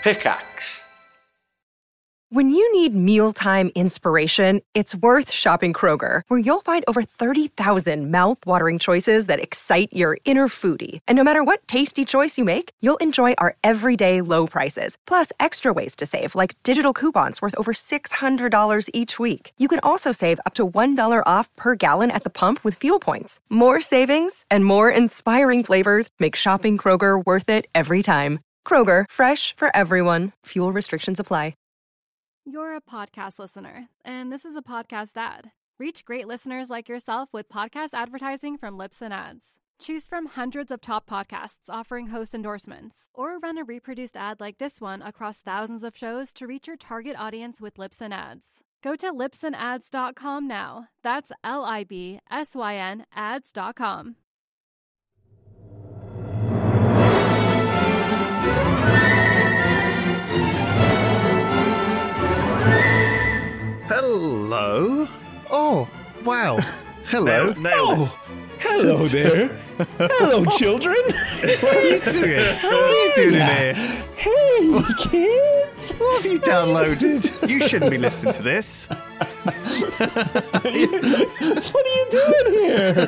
Pickaxe. When you need mealtime inspiration, it's worth shopping Kroger, where you'll find over 30,000 mouth-watering choices that excite your inner foodie. And no matter what tasty choice you make, you'll enjoy our everyday low prices, plus extra ways to save, like digital coupons worth over $600 each week. You can also save up to $1 off per gallon at the pump with fuel points. More savings and more inspiring flavors make shopping Kroger worth it every time. Kroger, fresh for everyone. Fuel restrictions apply. You're a podcast listener, and this is a podcast ad. Reach great listeners like yourself with podcast advertising from Libsyn Ads. Choose from hundreds of top podcasts offering host endorsements, or run a reproduced ad like this one across thousands of shows to reach your target audience with Libsyn Ads. Go to libsynads.com now. That's LIBSYN ads.com. Hello. Oh, wow. Hello. Nailed it. Hello there. Hello, children. What are you doing? What are you doing in here? Hey, kids. What have you downloaded? You shouldn't be listening to this. What are you doing here?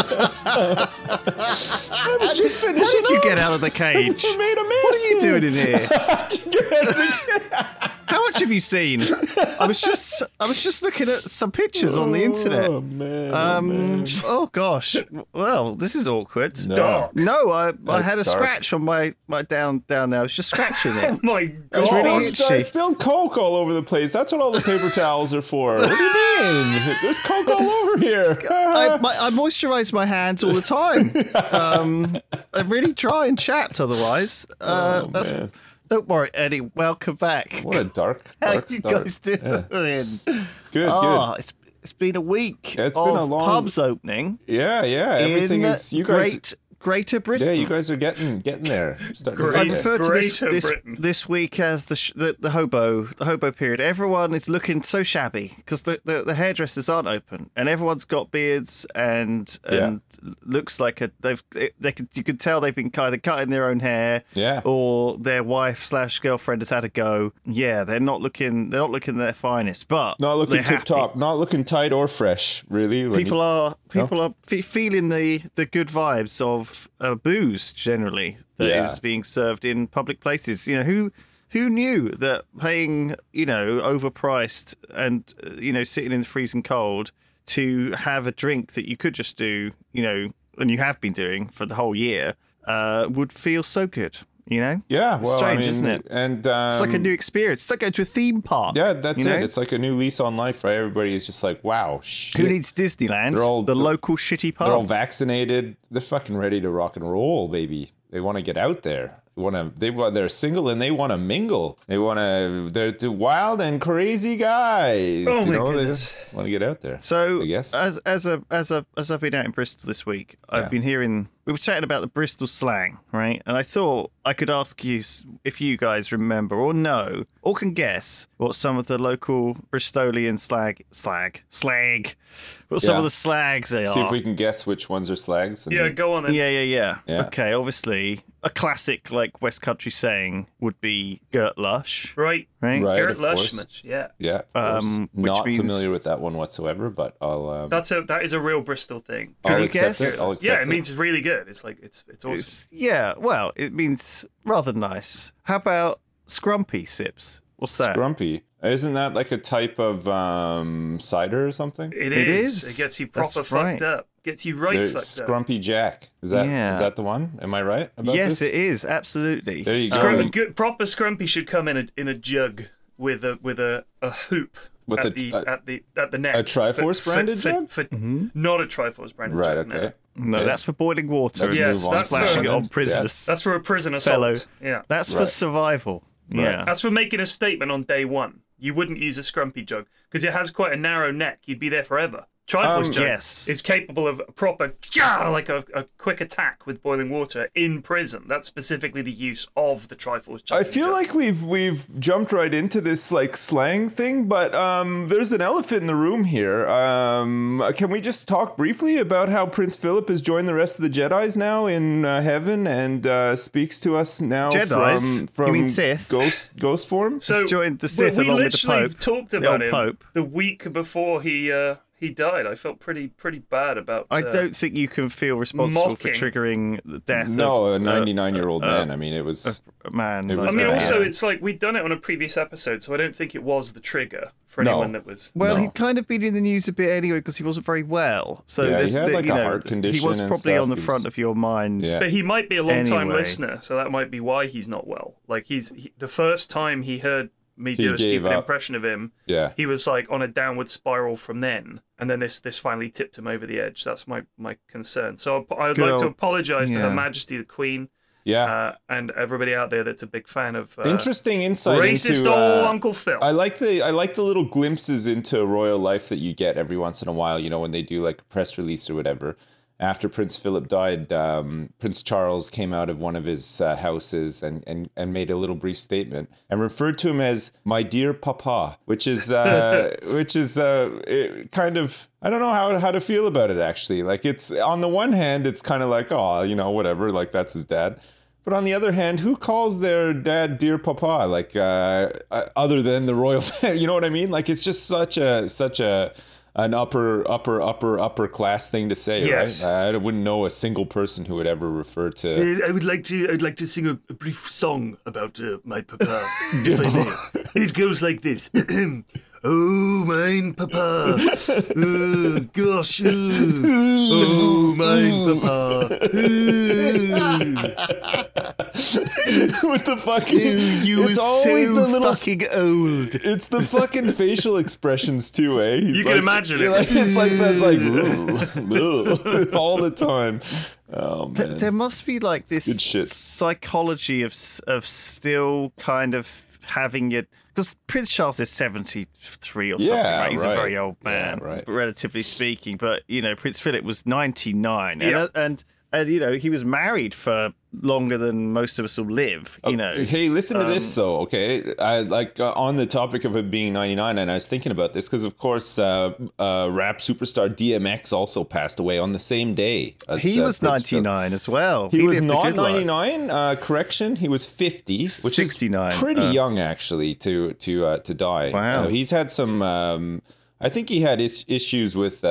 I was just finishing How did you up. get out of the cage? I made a mess. What are you here. doing in here? How'd you get out of the How much have you seen? I was just looking at some pictures on the internet. Oh, man. Oh gosh. Well, this is awkward. Dark. No, I had a dark. scratch on my down there. I was just scratching it. Oh my god. It's really I itchy. spilled Coke all over the place. That's what all the paper towels are for. What do you mean? There's Coke all over here. I moisturise my hands all the time. I'm really dry and chapped otherwise. Man. Don't worry, Eddie. Welcome back. What a dark How start. you guys doing? Good, Oh, good. it's been a week It's of been a long- pubs opening. Yeah. Everything in is. You guys. Greater Britain. Yeah, you guys are getting there. Starting to Great. I get refer to Greater this Britain. this week as the hobo period. Everyone is looking so shabby because the hairdressers aren't open, and everyone's got beards and looks like you could tell they've been either cutting their own hair, or their wife/girlfriend has had a go. Yeah, they're not looking their finest, but Not looking they're tip happy. top, not looking tight or fresh, really. People are feeling the good vibes of booze generally that is being served in public places. You know, who knew that paying, overpriced and sitting in the freezing cold to have a drink that you could just do, and you have been doing for the whole year, would feel so good. Yeah, well, strange, isn't it? And It's like a new experience. It's like going to a theme park. Yeah, that's you know? it. It's like a new lease on life, right? Everybody is just like, wow, shit. Who needs Disneyland? They're all- the local shitty pub. They're all vaccinated. They're fucking ready to rock and roll, baby. They want to get out there. They're single and they want to mingle. They're two wild and crazy guys. Oh my They goodness. just want to get out there. So I guess. as I've been out in Bristol this week, I've been hearing we were chatting about the Bristol slang, right? And I thought I could ask you if you guys remember or know or can guess what some of the local Bristolian slag. What some of the slags they See are. if we can guess which ones are slags. And Yeah, go on then. Yeah. Yeah. Okay, obviously a classic like West Country saying would be Gert Lush, Right. right? Right, Gert of course. Lushman. Yeah. Yeah. of course. Which Not means- familiar with that one whatsoever, but I'll. That is a real Bristol thing. Can I'll you accept guess? it. I'll accept Yeah, it means it's really good. It's like it's awesome. Well, it means rather nice. How about Scrumpy Sips? What's that? Scrumpy. Isn't that like a type of cider or something? It It is. is. It gets you That's proper right. fucked up. Gets you right There's fucked up. Scrumpy Jack. Is that the one? Am I right about Yes, this? it is absolutely. There you go. Proper Scrumpy should come in a jug with a hoop With at the neck. a Triforce branded jug? Not a Triforce branded Right, jug. okay. No, that's for boiling water Let's and move on. splashing it That's on prisoners. That's for a prison Fellow. assault. Yeah. That's for Right. survival. Yeah. That's for making a statement on day one. You wouldn't use a Scrumpy jug because it has quite a narrow neck. You'd be there forever. Triforce Jug yes. is capable of a proper, like a quick attack with boiling water in prison. That's specifically the use of the Triforce Jug. I feel like we've jumped right into this like slang thing, but there's an elephant in the room here. Can we just talk briefly about how Prince Philip has joined the rest of the Jedis now in heaven and speaks to us now Jedis? from You mean Sith? ghost form? So He's joined the Sith we along with the literally Pope. talked the about old him Pope. the week before he died. I felt pretty bad about. I don't think you can feel responsible mocking. for triggering the death No, of a 99-year-old man. I mean, it was. a man. It was I mean, Yeah. also, it's like we'd done it on a previous episode, so I don't think it was the trigger for anyone that was. Well, No. he'd kind of been in the news a bit anyway because he wasn't very well. So Yeah, he there's had, like, you a know, heart condition he was and probably stuff. on the He was- front of your mind. Yeah. But he might be a long-time Anyway. listener, so that might be why he's not well. Like the first time he heard me He do a gave stupid up. impression of him, Yeah. he was like on a downward spiral from then, and then this finally tipped him over the edge. That's my concern. So I would Good like to old- apologise to Her yeah. Majesty the Queen Yeah. and everybody out there that's a big fan of Interesting insight racist into. old Uncle Phil. I like the little glimpses into royal life that you get every once in a while. You know, when they do like a press release or whatever. After Prince Philip died, Prince Charles came out of one of his houses and made a little brief statement and referred to him as "my dear papa," which is it kind of, I don't know how to feel about it actually. Like, it's on the one hand, it's kind of like, oh, you know, whatever, like that's his dad. But on the other hand, who calls their dad dear papa? Like, other than the royal family, you know what I mean? Like, it's just such an upper class thing to say, Yes. right? I wouldn't know a single person who would ever refer to. I'd like to sing a brief song about my papa, if I may. It goes like this. Oh, mine papa. Oh, gosh. Oh, mine papa. With the fucking, You it's were always so the little. fucking old. It's the fucking facial expressions too, eh? He's You can imagine it. Like, it's like that's like "Ooh, ooh," all the time. Oh man. There must be like good this shit. psychology of still kind of having it, because Prince Charles is 73 or something, Yeah, right? He's right. a very old man, Yeah, right. relatively speaking. But you know, Prince Philip was 99, Yeah. and you know, he was married for longer than most of us will live. You know, Hey, listen to this though, okay? I like on the topic of it being 99, and I was thinking about this because, of course, rap superstar DMX also passed away on the same day. As, he was Prince Philip. 99 as well. He was lived a not good life. 99. Correction, he was 50, which 69, is pretty young actually to die. Wow. He's had some. I think he had issues with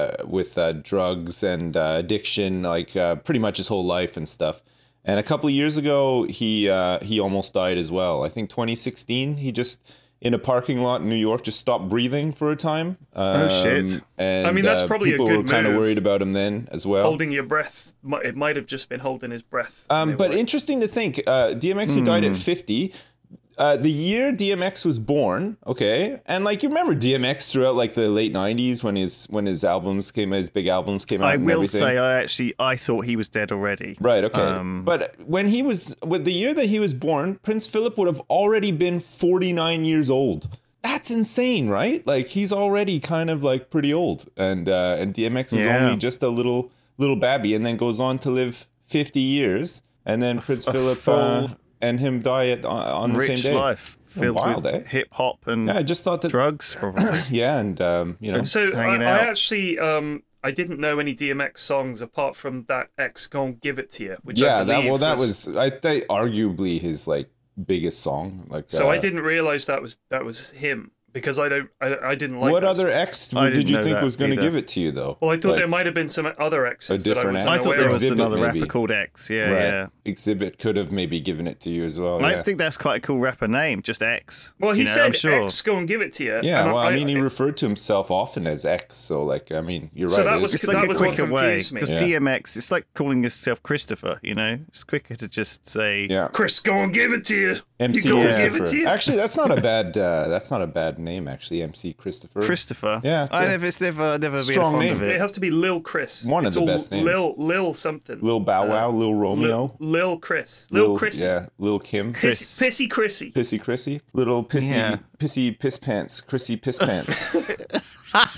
drugs and addiction, like pretty much his whole life and stuff. And a couple of years ago, he almost died as well. I think 2016, he just in a parking lot in New York just stopped breathing for a time. Oh, shit. And, I mean, that's probably a people good were kind of move. worried about him then as well. Holding your breath. It might have just been holding his breath. They But were- interesting to think, DMX who died at 50, the year DMX was born, okay, and like you remember DMX throughout like the late 90s when his albums came, his big albums came out. I and will everything. say, I thought he was dead already. Right, okay. But when he was, with the year that he was born, Prince Philip would have already been 49 years old. That's insane, right? Like he's already kind of like pretty old, and DMX is Yeah. only just a little babby, and then goes on to live 50 years, and then Prince Philip full and him die on the Rich same day. life filled Wild, with eh? hip hop and Yeah, I just thought that. drugs, probably. Yeah, and you know, And so I hanging out. actually I didn't know any DMX songs apart from that X Gon' Give It To You, which yeah, I believe that was I think arguably his like biggest song. Like, So I didn't realize that was him because I didn't like what that other song. X I did didn't you know think that was going to either. give it to you though? Well, I thought Like, there might have been some other X's A that I different was X. I unaware thought there of. was Exhibit, another maybe. rapper called X. Yeah, right. yeah. Exhibit could have maybe given it to you as well. I Yeah. think that's quite a cool rapper name, just X. Well, he You know, said I'm sure. X Gon' Give It To You. Yeah, and well, I mean, he referred to himself often as X, so like, I mean, you're So right. that it was- is- It's that like a was what quicker way, confused me. because Yeah. DMX, it's like calling yourself Christopher, you know? It's quicker to just say, yeah. Chris Gon' Give It To You. MC you gon' Christopher. give it to you. Actually, that's not a bad name. Actually, MC Christopher. Christopher. Yeah, it's It's never been strong fond name. of It it. has to be Lil Chris. One of It's the all best names. Lil something. Lil Bow Wow, Lil Romeo, Lil Chris. Lil Chrissy. yeah, Lil Kim, Chris. Pissy Chrissy. Pissy Chrissy, little pissy Yeah. pissy piss pants, Chrissy piss pants.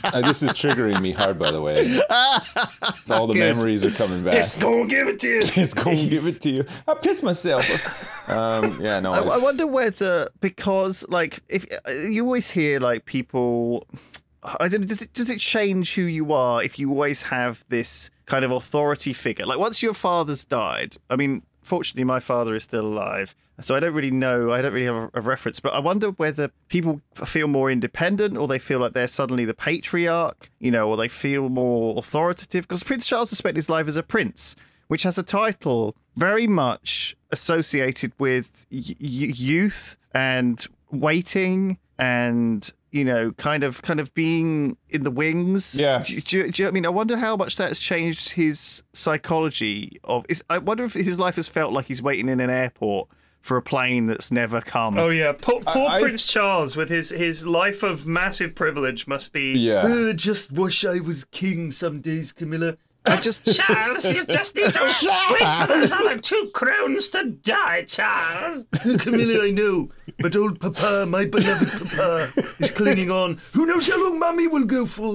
This is triggering me hard, by the way. So all the memories are coming back. It's gonna give it to you. It's gonna give it to you. I pissed myself. Yeah, no. I wonder whether, because like if you always hear like people, I don't know, does it change who you are if you always have this kind of authority figure? Like once your father's died, I mean, fortunately my father is still alive, so I don't really know, I don't really have a reference, but I wonder whether people feel more independent or they feel like they're suddenly the patriarch, you know, or they feel more authoritative, because Prince Charles has spent his life as a prince, which has a title very much associated with youth and waiting and, you know, kind of being in the wings. Yeah. I mean, I wonder how much that's changed his psychology. I wonder if his life has felt like he's waiting in an airport for a plane that's never come. Oh yeah, poor Prince Charles with his life of massive privilege must be. Yeah. Just wish I was king some days, Camilla. Charles, you just need to wait for those other 2 crowns to die, Charles. Camilla, I know, but old Papa, my beloved Papa, is clinging on. Who knows how long Mummy will go for?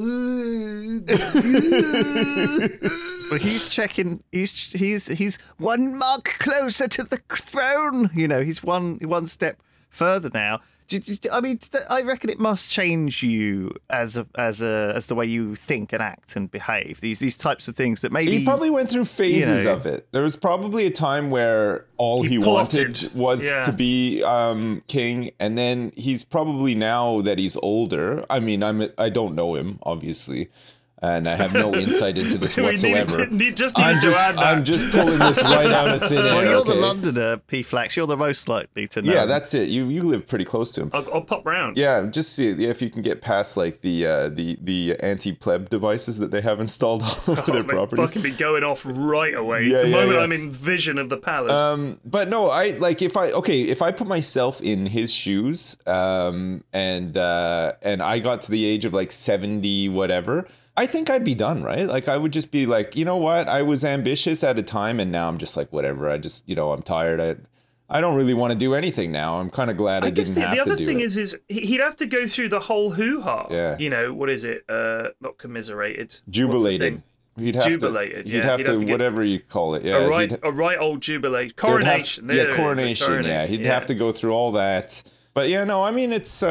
But he's checking. He's 1 mark closer to the throne. You know, he's one step further now. I mean, I reckon it must change you as the way you think and act and behave. These types of things that maybe he probably went through phases of it. There was probably a time where all he wanted was to be king, and then he's probably, now that he's older. I mean, I don't know him, obviously. And I have no insight into this whatsoever. I'm just pulling this right out of thin air. Well, you're the Londoner, P-Flax. You're the most likely to know. Yeah, that's it. You live pretty close to him. I'll pop round. Yeah, just see if you can get past like the anti-pleb devices that they have installed all over their properties. Fucking be going off right away. The moment I'm in vision of the palace. But no, if I put myself in his shoes, and I got to the age of like 70, whatever, I think I'd be done, right? Like, I would just be like, you know what? I was ambitious at a time, and now I'm just like, whatever. I just, I'm tired. I don't really want to do anything now. I'm kind of glad I didn't have to do it. The other thing is he'd have to go through the whole hoo-ha. Yeah. You know, what is it? Not commiserated. Jubilated. He'd have jubilated. He'd have to whatever you call it. Yeah. A right old jubilation. Coronation. Coronation. Yeah. He'd have to go through all that. But yeah, no, I mean, it's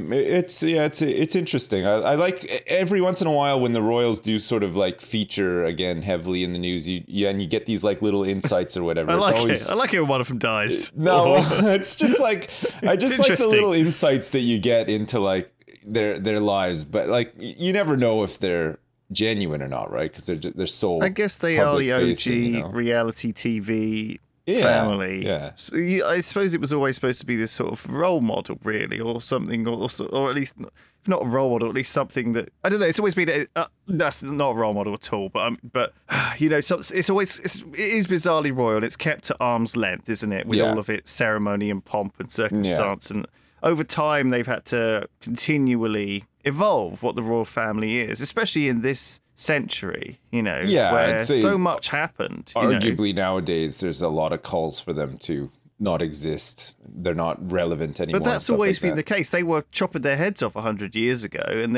interesting. I like every once in a while when the royals do sort of like feature again heavily in the news, and you get these like little insights or whatever. I like it when one of them dies. No, it's just like, I just like the little insights that you get into like their lives, but like you never know if they're genuine or not, right? Because they're so. I guess they are the OG reality TV. Family. Yeah. So I suppose it was always supposed to be this sort of role model, really, or something, or at least, if not a role model, at least something that, I don't know, it's always been, that's not a role model at all, but you know, so it is bizarrely royal, and it's kept at arm's length, isn't it, with all of its ceremony and pomp and circumstance, and over time they've had to continually evolve what the royal family is, especially in this century, you know, where so much happened. Arguably nowadays, there's a lot of calls for them to not exist. They're not relevant anymore. But that's always been the case. They were chopping their heads off 100 years ago, and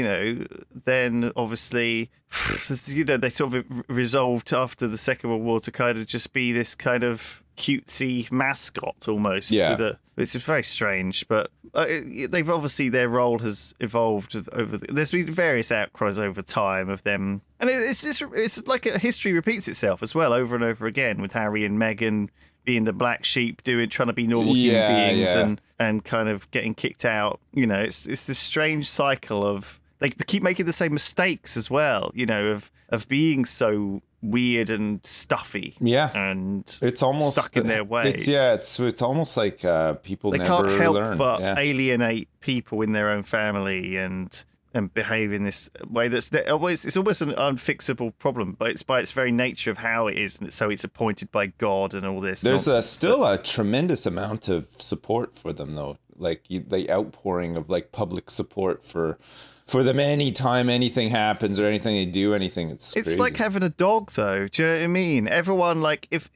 then obviously, they sort of resolved after the Second World War to kind of just be this kind of cutesy mascot almost. Yeah. It's very strange, but they've obviously, their role has evolved there's been various outcries over time of them, and it's like history repeats itself as well over and over again, with Harry and Meghan being the black sheep, trying to be normal human beings and kind of getting kicked out. You know, it's this strange cycle of they keep making the same mistakes as well. You know, of being so weird and stuffy, and it's almost stuck in their ways. It's almost like people they never can't help learn. but alienate people in their own family and behave in this way it's almost an unfixable problem, but it's by its very nature of how it is, and so it's appointed by God and all this. There's still a tremendous amount of support for them, though, like the outpouring of like public support for them anytime anything happens or anything they do, it's crazy. Like having a dog, though. Do you know what I mean? Everyone, like, if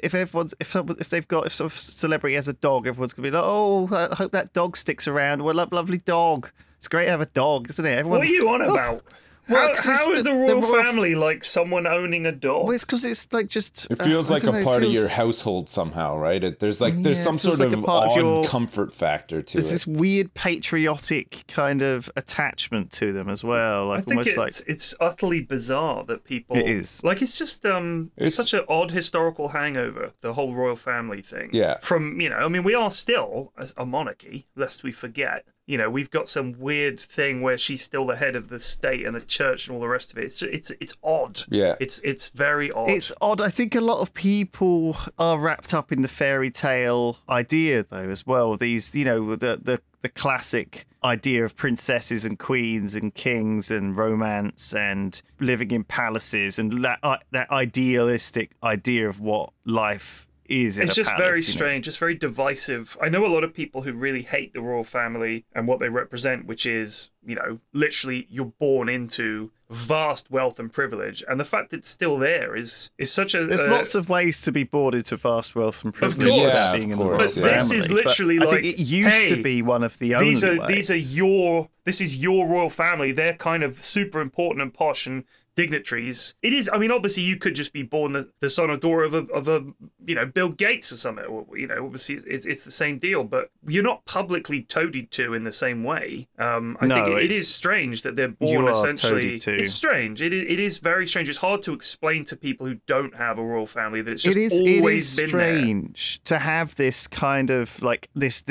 some celebrity has a dog, everyone's gonna be like, oh, I hope that dog sticks around. What a lovely dog. It's great to have a dog, isn't it? Everyone, what are you on about? Well, 'cause How is the royal family like someone owning a dog? Well, it's because it's like just. It feels like a part of your household somehow, right? There's some sort of odd comfort factor to it. There's this weird patriotic kind of attachment to them as well. Like I think almost it's utterly bizarre that people. It is. Like it's just it's such an odd historical hangover, the whole royal family thing. Yeah. From we are still a monarchy, lest we forget. We've got some weird thing where she's still the head of the state and the church and all the rest of it. It's odd. Yeah. It's very odd. It's odd. I think a lot of people are wrapped up in the fairy tale idea, though, as well. These, the classic idea of princesses and queens and kings and romance and living in palaces and that idealistic idea of what life is. It's just palace, very strange. It's very divisive. I know a lot of people who really hate the royal family and what they represent, which is, literally you're born into vast wealth and privilege, and the fact it's still there is such a. There's lots of ways to be born into vast wealth and privilege. Of course, being in the royal but this is literally I think it used to be one of the only ways. This is your royal family. They're kind of super important and posh and dignitaries. It is. I mean, obviously, you could just be born the son or daughter of a Bill Gates or something. Obviously, it's the same deal, but you're not publicly toadied to in the same way. I think it is strange that they're born essentially. It's strange. It is very strange. It's hard to explain to people who don't have a royal family that it's just always been there. It is strange to have this kind of like this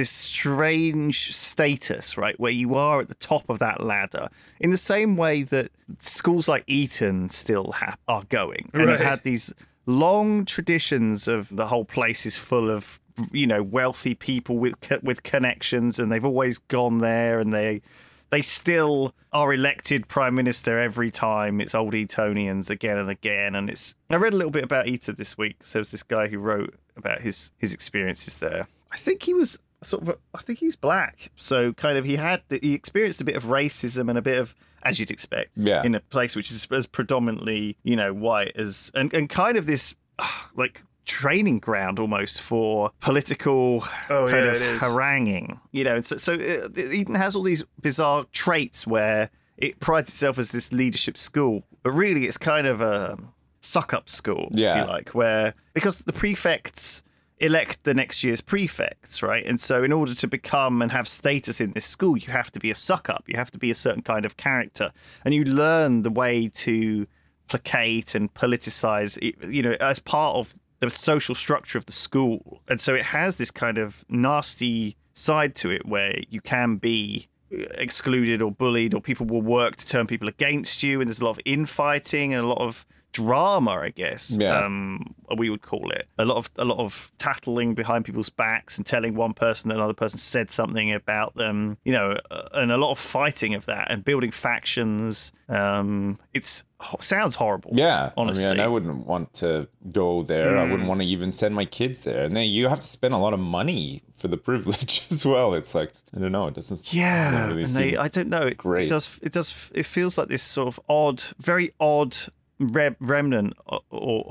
strange status, right, where you are at the top of that ladder, in the same way that schools like Eton still are going and have had these long traditions of the whole place is full of wealthy people with connections, and they've always gone there, and they still are elected prime minister every time. It's old Etonians again and again. And I read a little bit about Eton this week. So there was this guy who wrote about his experiences there. I think he was I think he's black. So kind of he experienced a bit of racism and a bit of, as you'd expect, in a place which is as predominantly, white as, and kind of this like training ground almost for political kind of haranguing. So Eton has all these bizarre traits where it prides itself as this leadership school, but really it's kind of a suck-up school, if you like, because the prefects elect the next year's prefects, right? And so in order to become and have status in this school, you have to be a suck-up. You have to be a certain kind of character. And you learn the way to placate and politicize, as part of the social structure of the school. And so it has this kind of nasty side to it where you can be excluded or bullied, or people will work to turn people against you. And there's a lot of infighting and a lot of drama, I guess, we would call it. A lot of tattling behind people's backs and telling one person that another person said something about them, and a lot of fighting of that and building factions. It sounds horrible. Yeah, honestly. I wouldn't want to go there. I wouldn't want to even send my kids there. And then you have to spend a lot of money for the privilege as well. It's like, I don't know. It doesn't. Yeah, really and I don't know. Great. It feels like this sort of very odd remnant of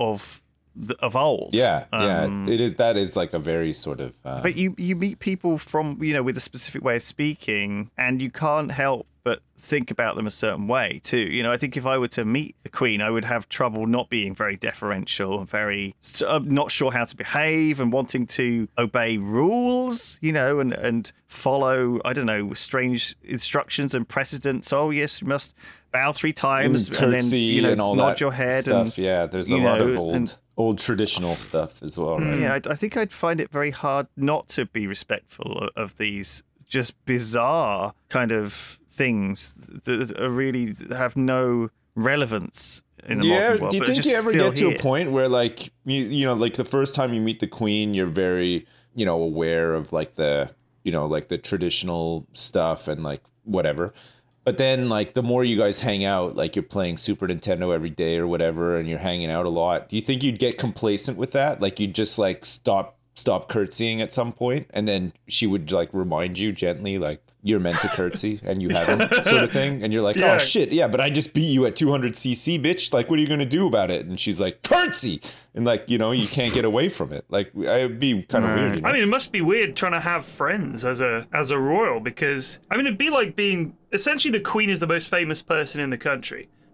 old. It is. That is like a very sort of. But you meet people from with a specific way of speaking, and you can't help but think about them a certain way too. I think if I were to meet the Queen, I would have trouble not being very deferential and very not sure how to behave and wanting to obey rules, and follow, I don't know, strange instructions and precedents. Oh yes, you must bow 3 times and then and all nod that your head stuff. There's a lot of old traditional stuff as well, right? Yeah, I think I'd find it very hard not to be respectful of these just bizarre kind of things that really have no relevance in the modern world. Do you think you ever get to a point where like like the first time you meet the Queen, you're very aware of like the like the traditional stuff and like whatever, but then like the more you guys hang out, like you're playing Super Nintendo every day or whatever, and you're hanging out a lot, do you think you'd get complacent with that? Like you'd just like stop curtsying at some point, and then she would like remind you gently like you're meant to curtsy and you haven't, sort of thing, and you're like, oh shit, but I just beat you at 200cc, bitch, like what are you gonna do about it? And she's like, curtsy, and like you can't get away from it. Like it'd be kind of weird. I mean, it must be weird trying to have friends as a royal, because I mean it'd be like being essentially the Queen is the most famous person in the country.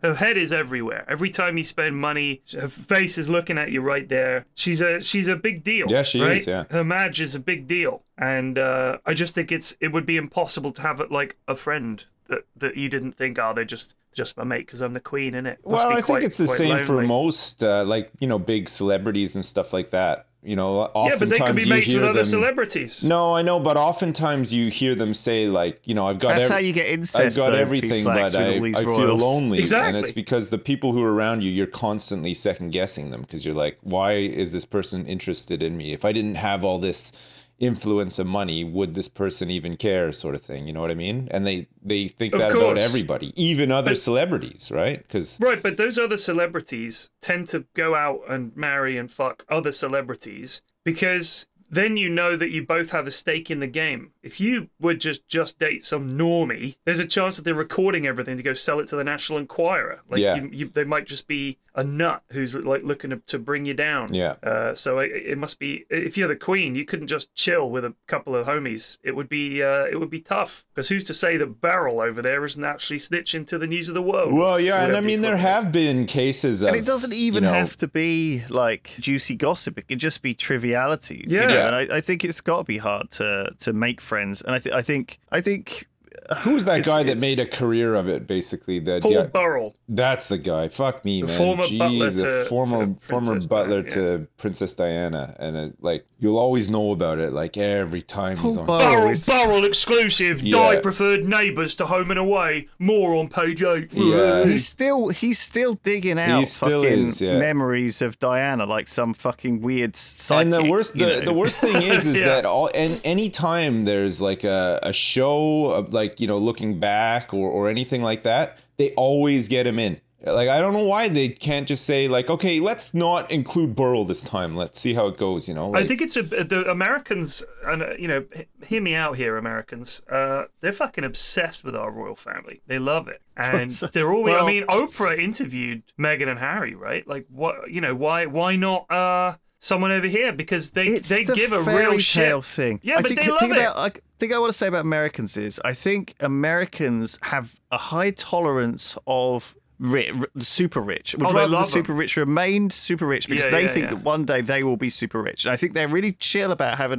Her head is everywhere. Every time you spend money, her face is looking at you right there. She's a big deal. Yeah, she right? is, yeah. Her Madge is a big deal. And I just think it would be impossible to have it like a friend that you didn't think, they're just my mate because I'm the queen, innit? Well, I think it's the same for most, big celebrities and stuff like that. Oftentimes yeah, but they could be mates with other celebrities. No, I know, but oftentimes you hear them say, like, I've got. That's how you get incest. I've got everything, but I feel lonely, exactly. And it's because the people who are around you, you're constantly second guessing them because you're like, why is this person interested in me? If I didn't have all this influence of money, would this person even care, sort of thing, you know what I mean? And they think that about everybody, even other celebrities, right? But those other celebrities tend to go out and marry and fuck other celebrities because then you know that you both have a stake in the game. If you would just date some normie, there's a chance that they're recording everything to go sell it to the National Enquirer. They might just be a nut who's like looking to bring you down. Yeah. So it must be, if you're the queen, you couldn't just chill with a couple of homies. It would be tough because who's to say that Beryl over there isn't actually snitching to the news of the world? Well, yeah, and I mean there have been cases of, and it doesn't even have to be like juicy gossip. It could just be trivialities. Yeah. And I think it's got to be hard to make friends. And I think. Who's that guy that made a career of it? Basically, Paul Burrell. That's the guy. Fuck me, man. Former butler former butler to Princess Diana, and you'll always know about it. Like every time he's on. Burrell exclusive. Yeah. Preferred neighbours to Home and Away. More on page 8. Yeah, he's still digging out memories of Diana, like some fucking weird psychic. And the worst thing is that any time there's like a show of looking back or anything like that, they always get him in. Like, I don't know why they can't just say, like, okay, let's not include Burl this time. Let's see how it goes, I think it's the Americans, and hear me out here, Americans. They're fucking obsessed with our royal family. They love it, and they're always. Oprah interviewed Meghan and Harry, right? Like, what? Why not? Someone over here, because they give a real tale shit thing. Yeah, but they love it. I think I want to say about Americans is I think Americans have a high tolerance of super rich. Would rather the super rich remain super rich because they think that one day they will be super rich. And I think they're really chill about having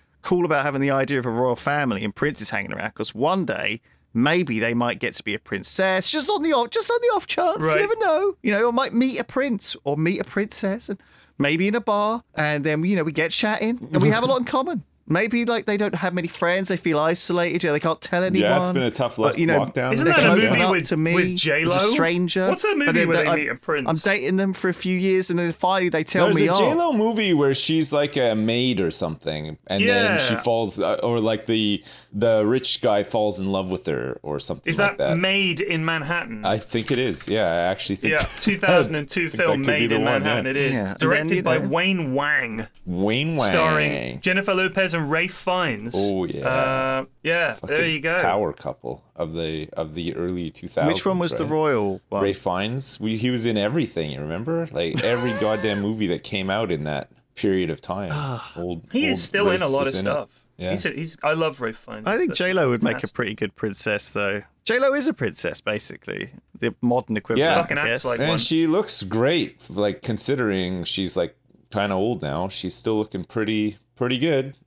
the idea of a royal family and princes hanging around because one day maybe they might get to be a princess just on the off chance. Right. You never know. I might meet a prince or meet a princess and maybe in a bar, and then we get chatting and we have a lot in common. Maybe they don't have many friends, they feel isolated, they can't tell anyone. Yeah, it's been a tough lockdown. Isn't that a movie with J-Lo? As a stranger. What's that movie where they meet a prince? I'm dating them for a few years and then finally they tell me, There's a J-Lo movie where she's like a maid or something, and then she falls, or like the rich guy falls in love with her or something like that. Is that Maid in Manhattan? I think it is, I actually think. 2002 film Maid in Manhattan, it is. Yeah. Directed by Wayne Wang. Starring Jennifer Lopez and Ralph Fiennes. Oh yeah, there you go. Power couple of the early 2000s. Which one was the royal one? Ralph Fiennes. He was in everything. You remember, like every goddamn movie that came out in that period of time. He is still in a lot of stuff. Yeah. I love Ralph Fiennes. I think J-Lo would make a pretty good princess, though. J-Lo is a princess, basically. The modern equivalent, I guess. And she looks great, like considering she's like kind of old now. She's still looking pretty good.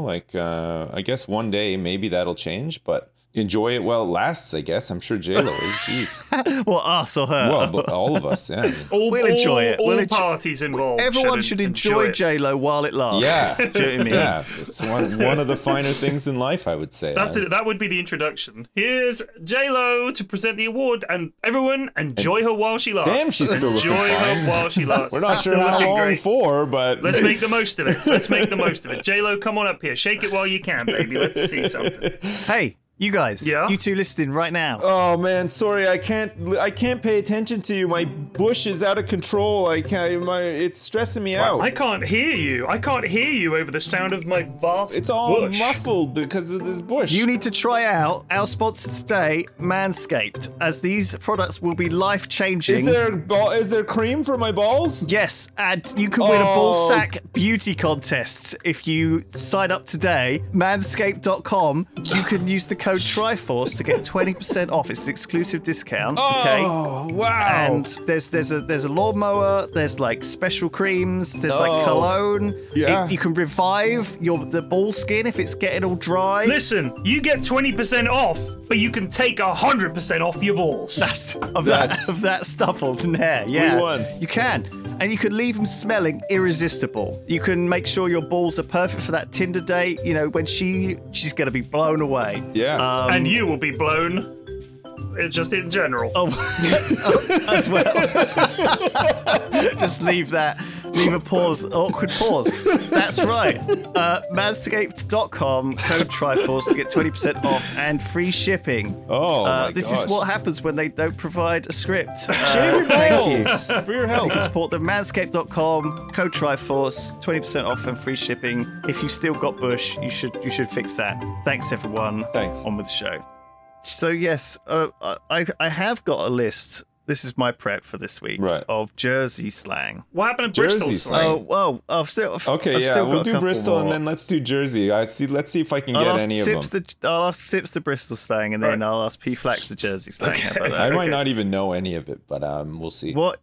I guess one day maybe that'll change, but enjoy it while it lasts, I guess. I'm sure J-Lo is. Jeez. Well, us or her? Well, all of us, yeah. We'll enjoy it. All parties involved. Everyone should enjoy J-Lo while it lasts. Yeah. Do you know what I mean? Yeah. It's one of the finer things in life, I would say. That's it. That would be the introduction. Here's J-Lo to present the award, and everyone enjoy her while she lasts. Damn, she's still looking Enjoy fine. her while she lasts. We're not sure how long for, but... Let's make the most of it. J-Lo, come on up here. Shake it while you can, baby. Let's see something. Hey. You guys, you two listening right now. Oh man, sorry, I can't pay attention to you. My bush is out of control. It's stressing me out. I can't hear you. I can't hear you over the sound of my vast It's all bush. muffled because of this bush. You need to try out our sponsor today, Manscaped, as these products will be life-changing. Is there cream for my balls? Yes, and you can win a ball sack beauty contest if you sign up today. Manscaped.com. You can use the code code Triforce to get 20% off. It's an exclusive discount. Okay. Oh, wow. And there's a lawnmower. There's like special creams. There's like cologne. Yeah. You can revive the ball skin if it's getting all dry. Listen, you get 20% off, but you can take 100% off your balls. That's of that stubbled hair. Yeah, We won. you can, and you can leave them smelling irresistible. You can make sure your balls are perfect for that Tinder date. You know, when she's gonna be blown away. Yeah. And you will be blown. It's just in general. As well. Just leave a awkward pause. That's right. Manscaped.com, code Triforce to get 20% off and free shipping. Oh, my This gosh. is what happens when they don't provide a script. Shave your Thank you. balls for your So health. you can support them. Manscaped.com, code Triforce, 20% off and free shipping. If you've still got bush, you should fix that. Thanks, everyone. Thanks. On with the show. So yes, I have got a list. This is my prep for this week of Jersey slang. What happened to Bristol Jersey slang? slang. Oh, I've still Okay, I've yeah, still we'll got a do couple Bristol more. and then let's do Jersey. Let's see if I can I'll get ask any of them. I'll ask Sips the Bristol slang, and then I'll ask P Flax the Jersey slang. How about that? I might not even know any of it, but we'll see. What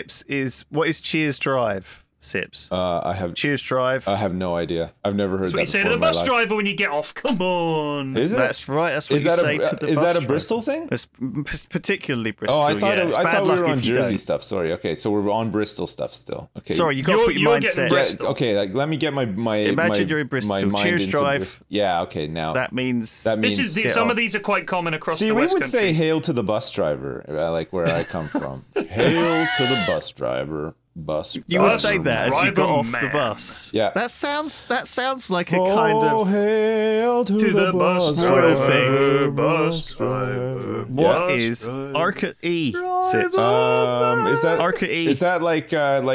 is Cheers Drive? Sips. I have Cheers Drive. I have no idea. I've never heard That's what that you say to before the in my bus life. driver when you get off. Come on. Is it? That's right. That's what Is you that say a to the is bus that a driver. Bristol thing? It's particularly Bristol. Oh, I thought yeah. It's bad we luck were on if you Jersey don't. stuff. Sorry. Okay, so we're on Bristol stuff still. Okay. Sorry, you got to put your You're getting mindset. Bristol. Yeah, okay, like, let me get my Imagine you're in Bristol. my mind Cheers into Drive. Bristol. Yeah. Okay. Now That means This is Get some off. of these are quite common across see, the we West would Country. say hail to the bus driver, like where I come from. Hail to the bus driver. Bus. You would Bus say that as you driver got off the man. bus. Yeah. That sounds like a kind of hail to the bus royal driver. thing. Bus driver. What bus is driver. Arca E? Sips. Is that Arca E. Is that like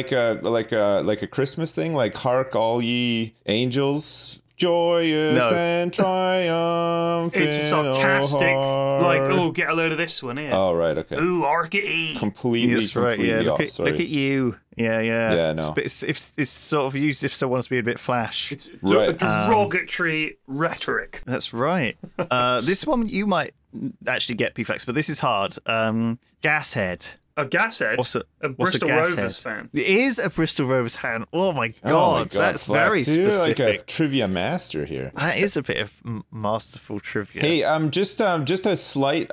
a Christmas thing? Like hark all ye angels, joyous No. and triumphant. It's a sarcastic, O like, heart. oh, get a load of this one here. Oh right, okay. Ooh, Arcady. Completely, That's right. Yeah. completely Look off. at Sorry. you. Yeah. Yeah, no. It's sort of used if someone wants to be a bit flash. It's Right. derogatory rhetoric. That's right. This one you might actually get P-Flex, but this is hard. Gashead. A gashead. What's a Bristol gashead? Rovers fan. It is a Bristol Rovers fan. Oh my Oh, god, my God, that's Flex. very You're specific. like a trivia master here. That is a bit of masterful trivia. Hey, just a slight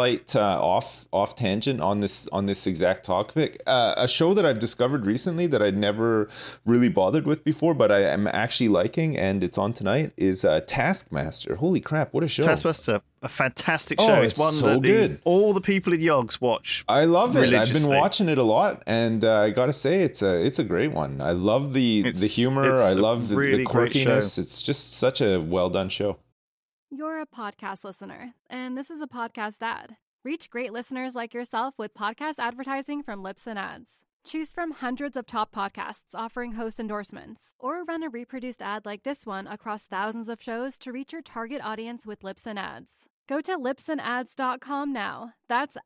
off tangent on this exact topic. A show that I've discovered recently that I'd never really bothered with before, but I am actually liking, and it's on tonight, is Taskmaster. Holy crap, what a show! Taskmaster, a fantastic Oh, show. it's one so that good. all the people in Yogs watch. I love it. I've been religiously. watching it a lot, and I gotta say, it's a great one. I love the humor. it's I a love the really great quirkiness. show. It's just such a well done show. You're a podcast listener, and this is a podcast ad. Reach great listeners like yourself with podcast advertising from Lips and Ads. Choose from hundreds of top podcasts offering host endorsements, or run a reproduced ad like this one across thousands of shows to reach your target audience with Lips and Ads. Go to lipsandads.com now. That's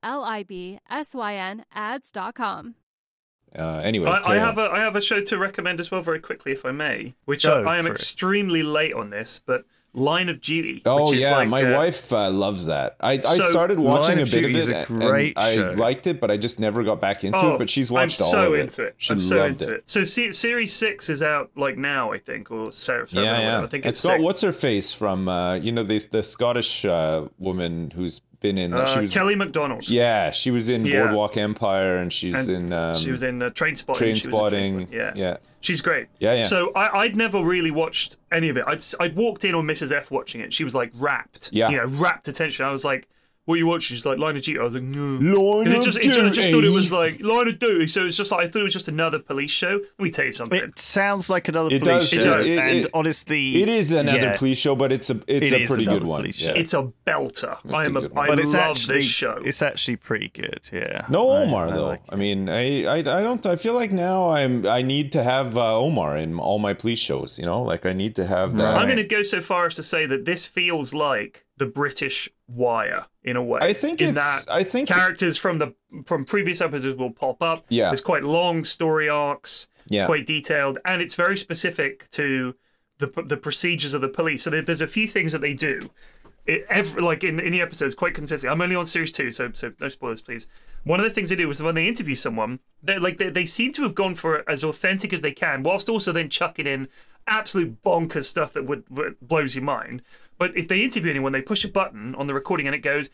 LIBSYN ads.com. Anyway, I carry on. have a show to recommend as well, very quickly, if I may. Which Go I am for it. extremely late on this, but Line of Duty. Oh which is yeah, like, my wife loves that. I started watching Line a of bit Duty of is it, a and great I show. liked it, but I just never got back into Oh, it. But she's watched I'm all so of it. into it. She I'm so loved into it. So Series 6 is out like now, I think, or seven or whatever. I think it's got 6. what's her face from the Scottish woman who's been in she was Kelly MacDonald. yeah she was in Yeah. Boardwalk Empire, and she's And in she was in Trainspotting. Trainspotting. Yeah. She's great. Yeah. So I'd never really watched any of it. I'd walked in on Mrs. F watching it. She was like rapt. Yeah. Rapt attention. I was like, what are you watching? She's like, Line of Duty. I was like, no. Line I of just thought it was Duty. like Line of Duty. So it's just like, I thought it was just another police show. Let me tell you something. It sounds like another It police does. show, It does. and honestly, it is another yeah. police show, but it's a is pretty another good one. police Yeah. show. It's a belter. It's a good one. I But it's love actually this show. it's actually pretty good. Yeah. No I- Omar I though. like it. I mean, I don't. I feel like now I need to have Omar in all my police shows. You know, like I need to have that. I'm going to go so far as to say that this feels like the British Wire in a way. I think in it's- that I think- characters from previous episodes will pop up. Yeah. There's quite long story arcs. Yeah. It's quite detailed, and it's very specific to the procedures of the police. So there's a few things that they do. in the episodes, quite consistently. I'm only on series 2, so no spoilers, please. One of the things they do is when they interview someone, they seem to have gone for as authentic as they can, whilst also then chucking in absolute bonkers stuff that would blows your mind. But if they interview anyone, they push a button on the recording and it goes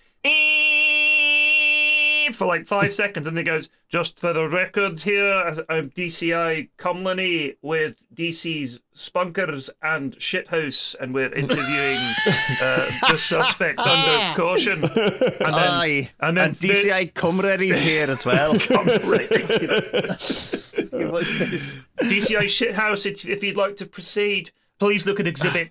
for like 5 seconds, and it goes, just for the record here, I'm DCI Cumlany with DC's Spunkers and Shithouse, and we're interviewing the suspect under caution. And then DCI Cumrady's here as well. What's this? DCI Shithouse, if you'd like to proceed, please look at exhibit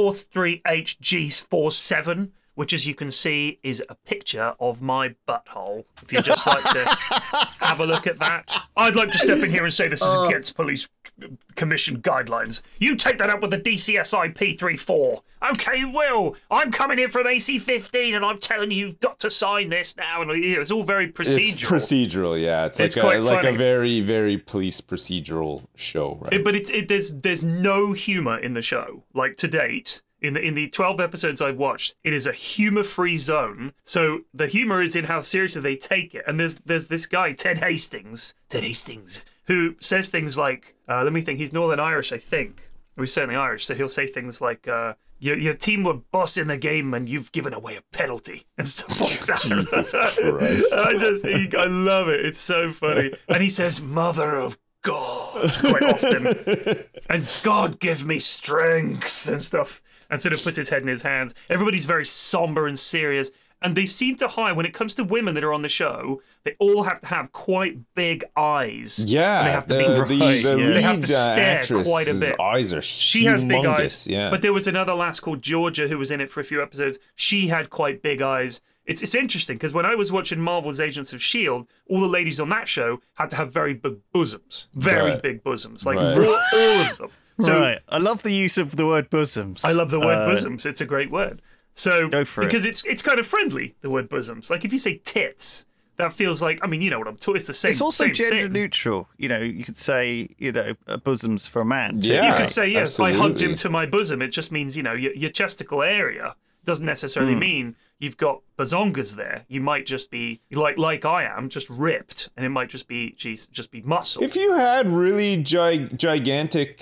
43HG47, which, as you can see, is a picture of my butthole. If you'd just like to have a look at that. I'd like to step in here and say this is against police commission guidelines. You take that up with the DCSI P34. Okay, Will, I'm coming in from AC-15 and I'm telling you you've got to sign this now. And it's all very procedural. It's procedural, yeah. It's like a very, very police procedural show, right? But there's no humour in the show, like, to date. In the 12 episodes I've watched, it is a humor-free zone. So the humor is in how seriously they take it. And there's this guy, Ted Hastings, who says things like, let me think, he's Northern Irish, I think. Or he's certainly Irish, so he'll say things like, your team were bossing the game and you've given away a penalty and stuff like that. Jesus Christ. I love it. It's so funny. And he says, Mother of God, quite often. And God give me strength and stuff. And sort of puts his head in his hands. Everybody's very somber and serious. And they seem to hide, when it comes to women that are on the show, they all have to have quite big eyes. Yeah, and they have to they have to stare quite a bit. Eyes are She has big eyes. Yeah. But there was another lass called Georgia who was in it for a few episodes. She had quite big eyes. It's interesting because when I was watching Marvel's Agents of S.H.I.E.L.D., all the ladies on that show had to have very big bosoms. Very big bosoms. Like all of them. So, right. I love the use of the word bosoms. I love the word bosoms. It's a great word. So go for because it's kind of friendly, the word bosoms. Like if you say tits, that feels like, I mean, you know what I'm talking. It's the same. It's also same gender thing. neutral. You know, you could say, bosoms for a man too. Yeah, you could say, yes, absolutely. I hugged him to my bosom. It just means, your chesticle area. Doesn't necessarily mean you've got bazongas there. You might just be like I am, just ripped, and it might just be muscle. If you had really gigantic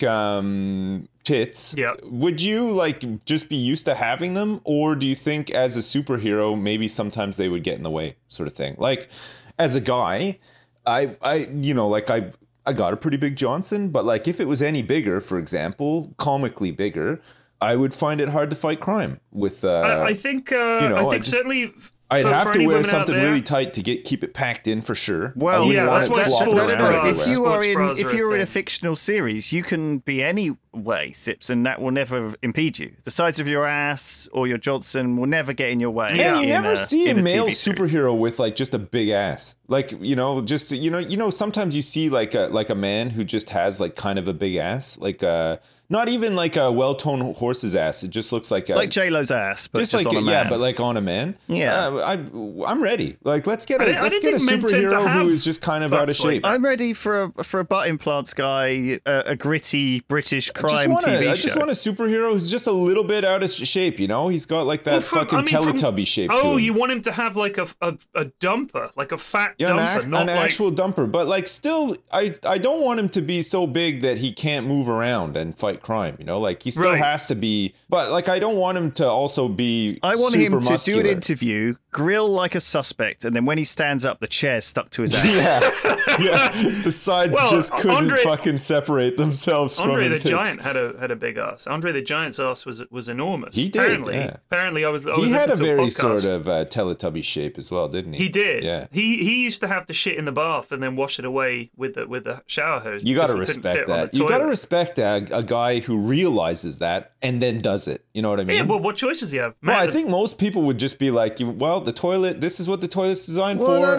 tits, would you just be used to having them, or do you think as a superhero maybe sometimes they would get in the way, sort of thing? Like as a guy, I got a pretty big Johnson, but like if it was any bigger, for example, comically bigger, I would find it hard to fight crime with. I think certainly. I'd have to wear something there, really tight to keep it packed in for sure. Well, that's why if you are in a fictional series, you can be any way, Sips, and that will never impede you. The size of your ass or your Johnson will never get in your way. And you never see a male superhero with just a big ass. Sometimes you see like a man who just has kind of a big ass, not even like a well-toned horse's ass. It just looks like J-Lo's ass, but just on a man. Yeah, but like on a man. Yeah, I'm ready. Let's get a superhero who is just kind of out of shape. I'm ready for a butt implants guy, a gritty British crime TV show. I just want a superhero who's just a little bit out of shape. He's got that Teletubby shape. Oh, to him. You want him to have like a dumper, like a fat dumper, an actual dumper. But still, I don't want him to be so big that he can't move around and fight crime, he still has to be, but I don't want him to also be I want super him to muscular. do an interview, grill like a suspect, and then when he stands up, the chair's stuck to his ass. yeah, the sides just couldn't fucking separate themselves Andre from his the hips. Giant had a big ass. Andre the Giant's ass was enormous. He did, Apparently I was he had a very sort of Teletubby shape as well, didn't he? He did. Yeah. He used to have to shit in the bath and then wash it away with the shower hose. You got to respect that. You got to respect a guy who realizes that and then does it. You know what I mean? Yeah, well, what choices do you have? Well, I think most people would just be like, the toilet, this is what the toilet's designed for. No.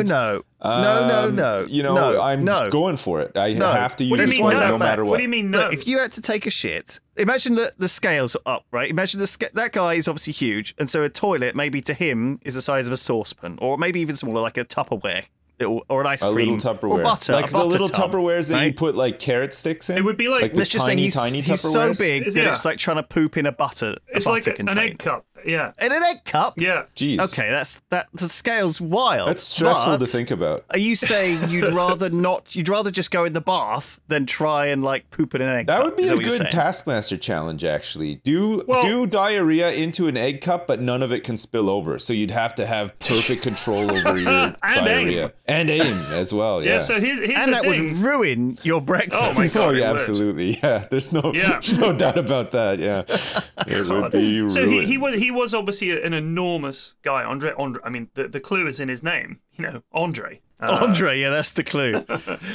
I'm going for it. I have to use this one no matter what. What do you mean no? Look, if you had to take a shit, imagine that the scales are up, right? Imagine that guy is obviously huge, and so a toilet maybe to him is the size of a saucepan, or maybe even smaller, like a Tupperware. Or an ice cream, little Tupperware, or butter, like the little tub, Tupperwares that right? you put carrot sticks in. It would be like let's just say he's so big that it's like trying to poop in a butter. It's like an egg cup. Yeah. In an egg cup? Yeah. Jeez. Okay, the scale's wild. That's stressful but to think about. Are you saying you'd rather just go in the bath than try and like poop in an egg cup? That would be Is a what you're good saying? Taskmaster challenge, actually. Do diarrhea into an egg cup, but none of it can spill over. So you'd have to have perfect control over your diarrhea. Aim. And aim as well, yeah. Yeah, so here's And the that thing. would ruin your breakfast. Oh my God. Oh, yeah, it would. absolutely. Yeah, there's no doubt about that, yeah. It would be So ruined. he was obviously an enormous guy. Andre. I mean, the clue is in his name. You know, Andre. Andre, yeah, that's the clue.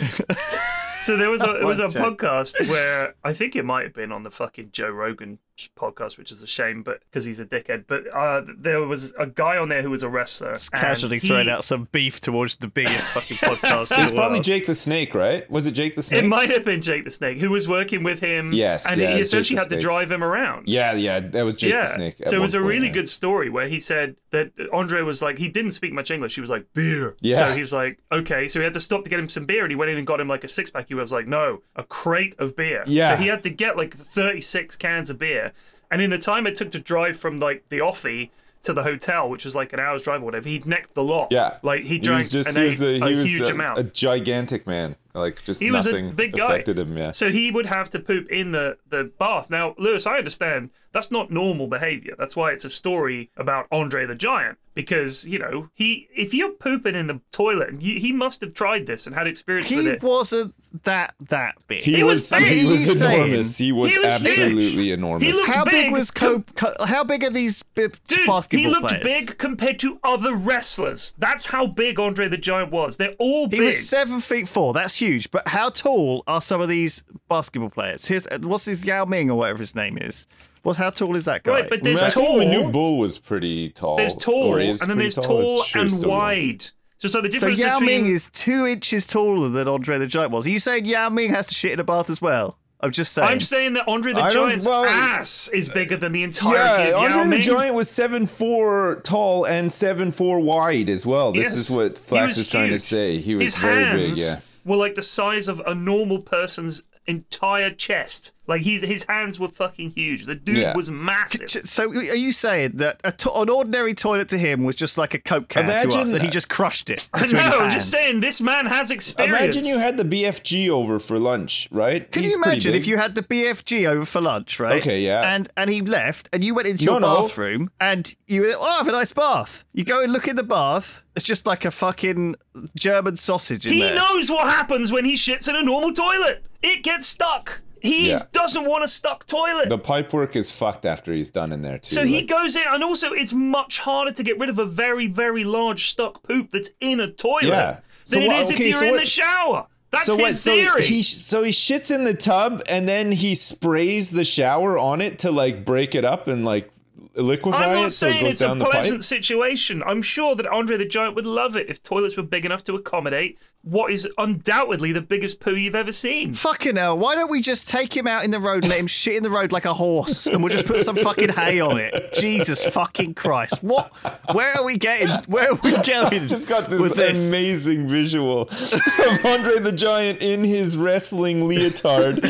So there was a Jack. podcast where I think it might have been on the fucking Joe Rogan podcast, which is a shame, but because he's a dickhead. But there was a guy on there who was a wrestler. Casually throwing out some beef towards the biggest fucking podcast in It's the probably world. Jake the Snake, right? Was it Jake the Snake? It might have been Jake the Snake who was working with him. Yes, and yeah, he it's Jake essentially the had to Snake. drive him around. Yeah, that was Jake the Snake. So it was a really good. good story where he said that Andre was like, he didn't speak much English. He was like, beer. Yeah. So he was like, okay. So he had to stop to get him some beer, and he went in and got him like a 6-pack. He was like, no, a crate of beer. Yeah. So he had to get like 36 cans of beer. And in the time it took to drive from like the offie to the hotel, which was like an hour's drive or whatever, he'd necked the lot. Yeah. Like he drank he was a huge amount. a gigantic man. Like, just He was a nothing big guy. affected him, yeah. So he would have to poop in the bath. Now, Lewis, I understand that's not normal behavior. That's why it's a story about Andre the Giant. Because, you know, if you're pooping in the toilet, he must have tried this and had experience with He it. wasn't that big. He was big. He was He's saying- enormous. He was He was huge. absolutely enormous. He looked How big big. was how big are these Dude, basketball he looked players? big compared to other wrestlers. That's how big Andre the Giant was. They're all big. He was 7'4". That's huge. But how tall are some of these basketball players? What's his Yao Ming or whatever his name is? How tall is that guy? Right, but there's I think tall. Manute Bull was pretty tall. There's tall, or and is then pretty there's tall. tall Sure, and still long. wide. So the So difference Yao between... Ming is 2 inches taller than Andre the Giant was. Are you saying Yao Ming has to shit in a bath as well? I'm just saying. I'm saying that Andre the I don't- Giant's well, ass is bigger than the entirety Yeah, of Yao Andre the Ming. Giant was 7'4" tall and 7'4" wide as well. This Yes. is what He Flax was is trying to huge. say. He was His very hands big, yeah. were like the size of a normal person's entire chest. Like his hands were fucking huge. The dude Yeah. was massive. So are you saying that an ordinary toilet to him was just like a Coke can to Imagine- us, and he just crushed it I between know, his I'm hands? just saying, this man has experience. Imagine you had the BFG over for lunch, right? Can He's you pretty imagine big. if you had the BFG over for lunch, right? Okay, yeah. And he left, and you went into your No. bathroom, and you went, oh, have a nice bath. You go and look in the bath. It's just like a fucking German sausage in He there. knows what happens when he shits in a normal toilet. It gets stuck. He Yeah. doesn't want a stuck toilet. The pipework is fucked after he's done in there too. So he like- goes in, and also it's much harder to get rid of a very, very large stuck poop that's in a toilet Yeah. than So it what- is okay, if you're so in what- the shower. That's So what? his So theory. he shits in the tub and then he sprays the shower on it to like break it up and like liquefy I'm it not so it saying goes it's a down the pleasant pipe. situation. I'm sure that Andre the Giant would love it if toilets were big enough to accommodate what is undoubtedly the biggest poo you've ever seen. Fucking hell, why don't we just take him out in the road and let him shit in the road like a horse, and we'll just put some fucking hay on it? Jesus fucking Christ. What? Where are we going Just got with this this? amazing visual of Andre the Giant in his wrestling leotard,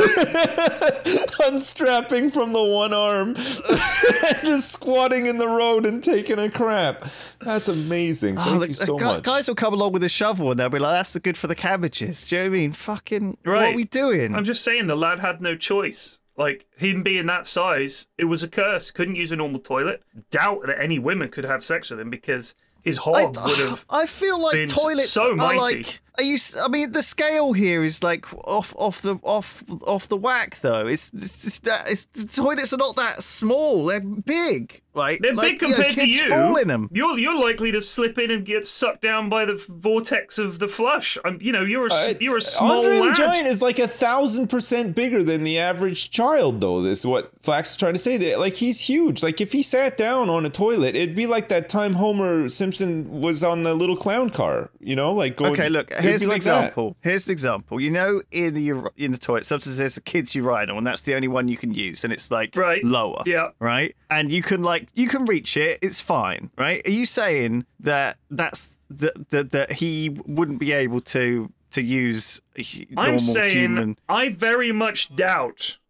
unstrapping from the one arm, just squatting in the road and taking a crap. That's amazing. Thank you so much. Guys will come along with a shovel and they'll be like, that's the good for the cabbages. Do you know what I mean? Fucking, what are we doing? I'm just saying the lad had no choice. Like, him being that size, it was a curse. Couldn't use a normal toilet. Doubt that any women could have sex with him because his hog would have... I feel like been toilets so are mighty. like. I mean, the scale here is like off the whack though. The toilets are not that small. They're big, right? They're like, big compared to kids you. fall in them. You're likely to slip in and get sucked down by the vortex of the flush. You're a small Andre the lad. Giant is like 1,000% bigger than the average child, though. This is what Flax is trying to say. That, like, he's huge. Like, if he sat down on a toilet, it'd be like that time Homer Simpson was on the little clown car. You know, like going. Okay, look. it'd Here's be an like that. example. Here's an example. You know, in the toilet, sometimes there's a kids urinal, and that's the only one you can use, and it's like Right. lower. Yeah. Right. And you can reach it. It's fine. Right. Are you saying that that he wouldn't be able to use a normal I'm saying human? I very much doubt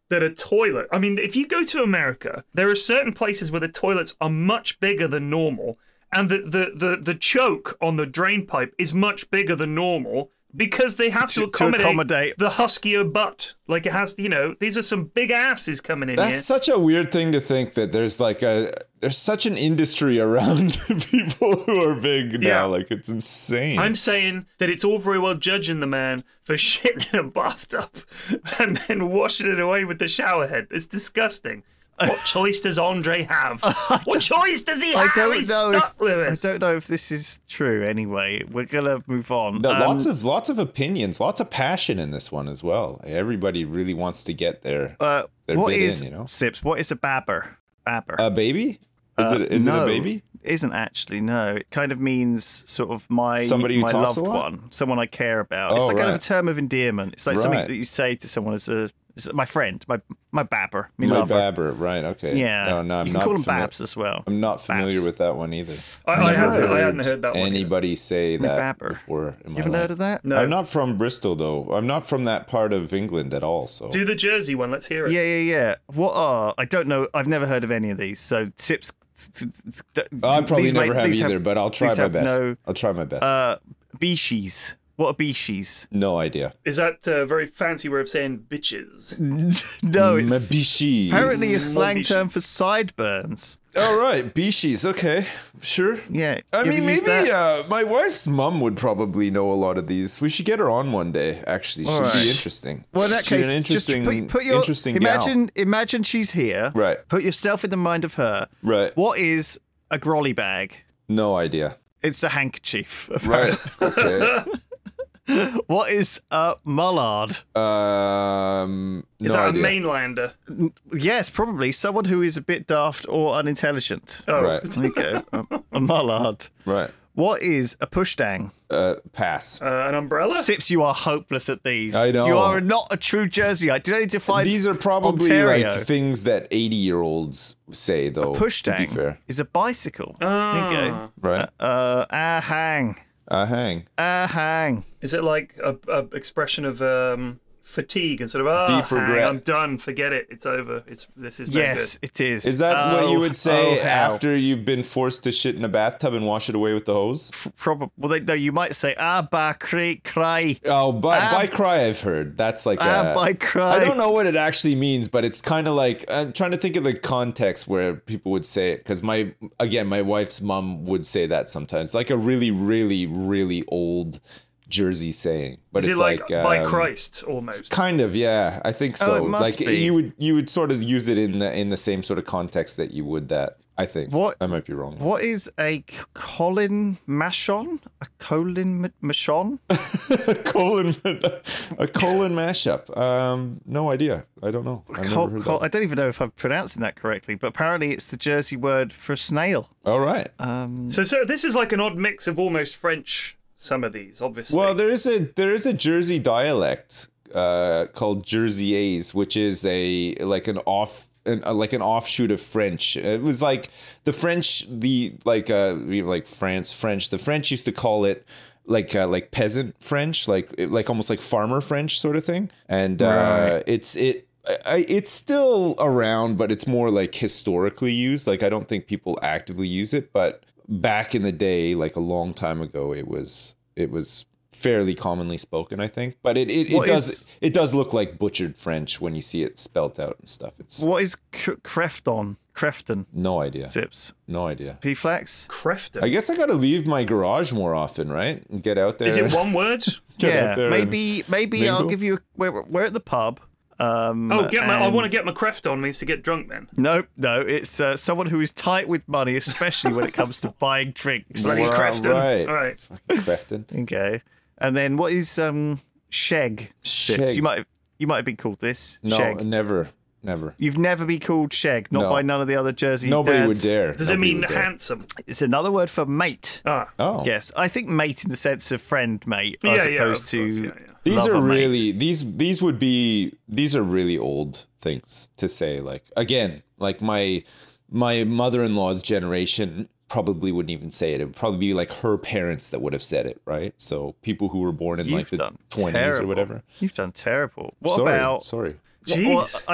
that a toilet, I mean, if you go to America, there are certain places where the toilets are much bigger than normal, and the choke on the drain pipe is much bigger than normal because they have to accommodate the huskier butt. Like it has to, you know, these are some big asses coming in here. That's such a weird thing to think that there's such an industry around people who are big now. Yeah. Like, it's insane. I'm saying that it's all very well judging the man for shitting in a bathtub and then washing it away with the shower head. It's disgusting. What choice does Andre have? What choice does he have? He's stuck with us. I don't know if this is true. Anyway, we're gonna move on. Lots of opinions, lots of passion in this one as well. Everybody really wants to get their what bit is in, you know? Sips? What is a babber? Babber. A baby? Is it a baby? Isn't actually, no. It kind of means sort of my talks loved a lot? one, someone I care about. It's like kind of a term of endearment. It's like something Right. that you say to someone as my friend, my babber, my My lover. babber, right? Okay. Yeah, No, I'm you not can call them familiar. babs as well. I'm not familiar Babs. with that one either. I Never hadn't heard that one. Anybody say that babber. before in You my haven't life. heard of that? No. I'm not from Bristol though. I'm not from that part of England at all. So Do the Jersey one. Let's hear it. Yeah. What are? I don't know. I've never heard of any of these. So Sips. I probably these never have these either, but I'll try these my have best. No, I'll try my best. Species. What are species? No idea. Is that a very fancy way of saying bitches? No, it's Species. apparently a slang Species. term for sideburns. All right, species. Okay, sure. Yeah. I you mean, ever used maybe that? my wife's mum would probably know a lot of these. We should get her on one day. Actually, she'd right. be interesting. Well, in that She's case, an just interesting, put your interesting gal. imagine she's here. Right. Put yourself in the mind of her. Right. What is a grolly bag? No idea. It's a handkerchief. Right. Okay. What is a mullard? Is No that idea. a mainlander? Yes, probably someone who is a bit daft or unintelligent. Oh, Right. There you go. A mullard. Right. What is a pushdang? Pass. An umbrella? Sips, you are hopeless at these. I know. You are not a true Jerseyite. Did I define These are probably Ontario? like things that 80-year-olds say, though. To be Pushdang fair. is a bicycle. There you go. Right. Hang. Hang. Hang. Is it like a expression of fatigue and sort of Deep regret. I'm done, forget it, it's over. This is no Yes, it is. Is that what you would say how? after you've been forced to shit in a bathtub and wash it away with the hose? Probably. Well, no, you might say ba cry. Oh, by cry I've heard. That's like By cry. I don't know what it actually means, but it's kind of like I'm trying to think of the context where people would say it because my wife's mom would say that sometimes, like a really, really, really old Jersey saying. But Is it's it like by um, Christ almost? Kind of, yeah. I think so. Oh, it must like be. you would sort of use it in the same sort of context that you would that. I think. What? I might be wrong. What is a colon mashon? A colon mashon? a colon mashup. No idea. I don't know. I've never heard that. I don't even know if I'm pronouncing that correctly, but apparently it's the Jersey word for snail. All right. So this is like an odd mix of almost French. Some of these, obviously. Well, there is a Jersey dialect called Jerseyese, which is like an offshoot of French. It was like the French, like France French. The French used to call it like peasant French, like almost like farmer French sort of thing. And it's still around, but it's more like historically used. Like I don't think people actively use it, but back in the day, like a long time ago, it was fairly commonly spoken, I think. But it does look like butchered French when you see it spelt out and stuff. It's What is Crefton? no idea. Sips. No idea. P-Flex? Crefton. I guess I got to leave my garage more often, right? And get out there. Is it one word? Get out Yeah, there maybe I'll mingle. give you. We're at the pub. I want to get my Crefton means to get drunk then. No, it's someone who is tight with money, especially when it comes to buying drinks. Bloody Wow, Crefton. right. All right. Fucking Crefton. Okay, and then what is sheg? Sips? Sheg. You might have been called this. No, Sheg. never. You've never been called sheg, not No. by none of the other Jersey Nobody dads. would dare. Does it Nobody mean would dare. handsome? It's another word for mate. Ah. Oh. Yes, I think mate in the sense of friend, mate, Yeah, as yeah, opposed of to course, yeah. These lover are mate. really these are really old things to say. Like again, like my mother-in-law's generation probably wouldn't even say it. It would probably be like her parents that would have said it, right? So people who were born in like You've the done 20s terrible. or whatever. You've done terrible. What Sorry. about? Sorry. Jeez.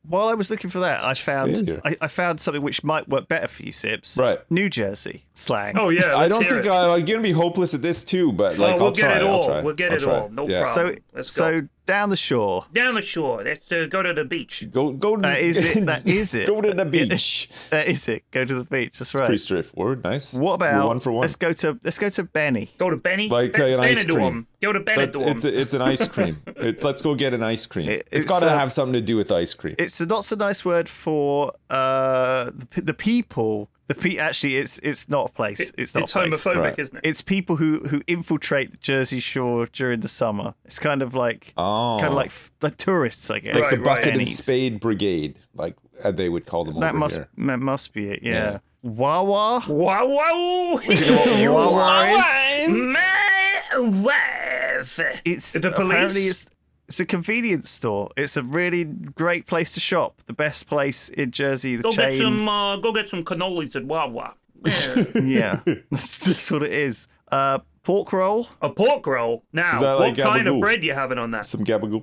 while I was looking for that, I found failure. I found something which might work better for you, Sips. Right. New Jersey slang. Oh yeah, I let's don't hear think it. I'm going to be hopeless at this too, but like, we'll I'll get try. it I'll all. try. We'll get I'll it try. all. No Yeah. problem. Let's So go. down the shore. Down the shore. Let's go to the beach. Go. That is it. That is it. Go to the beach. That is it. Go to the beach. That's right. Pretty straightforward. Nice. What We're about one for one? Let's go to Benny. Go to Benny. Like an ice cream. Benidorm. Go to But Benidorm. it's an ice cream. Let's go get an ice cream. It's, It's got to have something to do with ice cream. It's not so nice word for the people. Actually, it's not a place. It's not. It's a place. homophobic, Right. isn't it? It's people who infiltrate the Jersey Shore during the summer. It's kind of like like tourists, I guess. Like the Right, bucket and Bennies. spade brigade, like they would call them That over here. must be it. Yeah. Wawa. Wow, wow. Wawa is. My wife. It's the apparently police. it's a convenience store. It's a really great place to shop. The best place in Jersey. The Go chain. get some cannolis at Wawa. Yeah, that's what it is. Pork roll. A pork roll. Now, Is that what like kind of gabagool? bread you having on that? Some gabagool.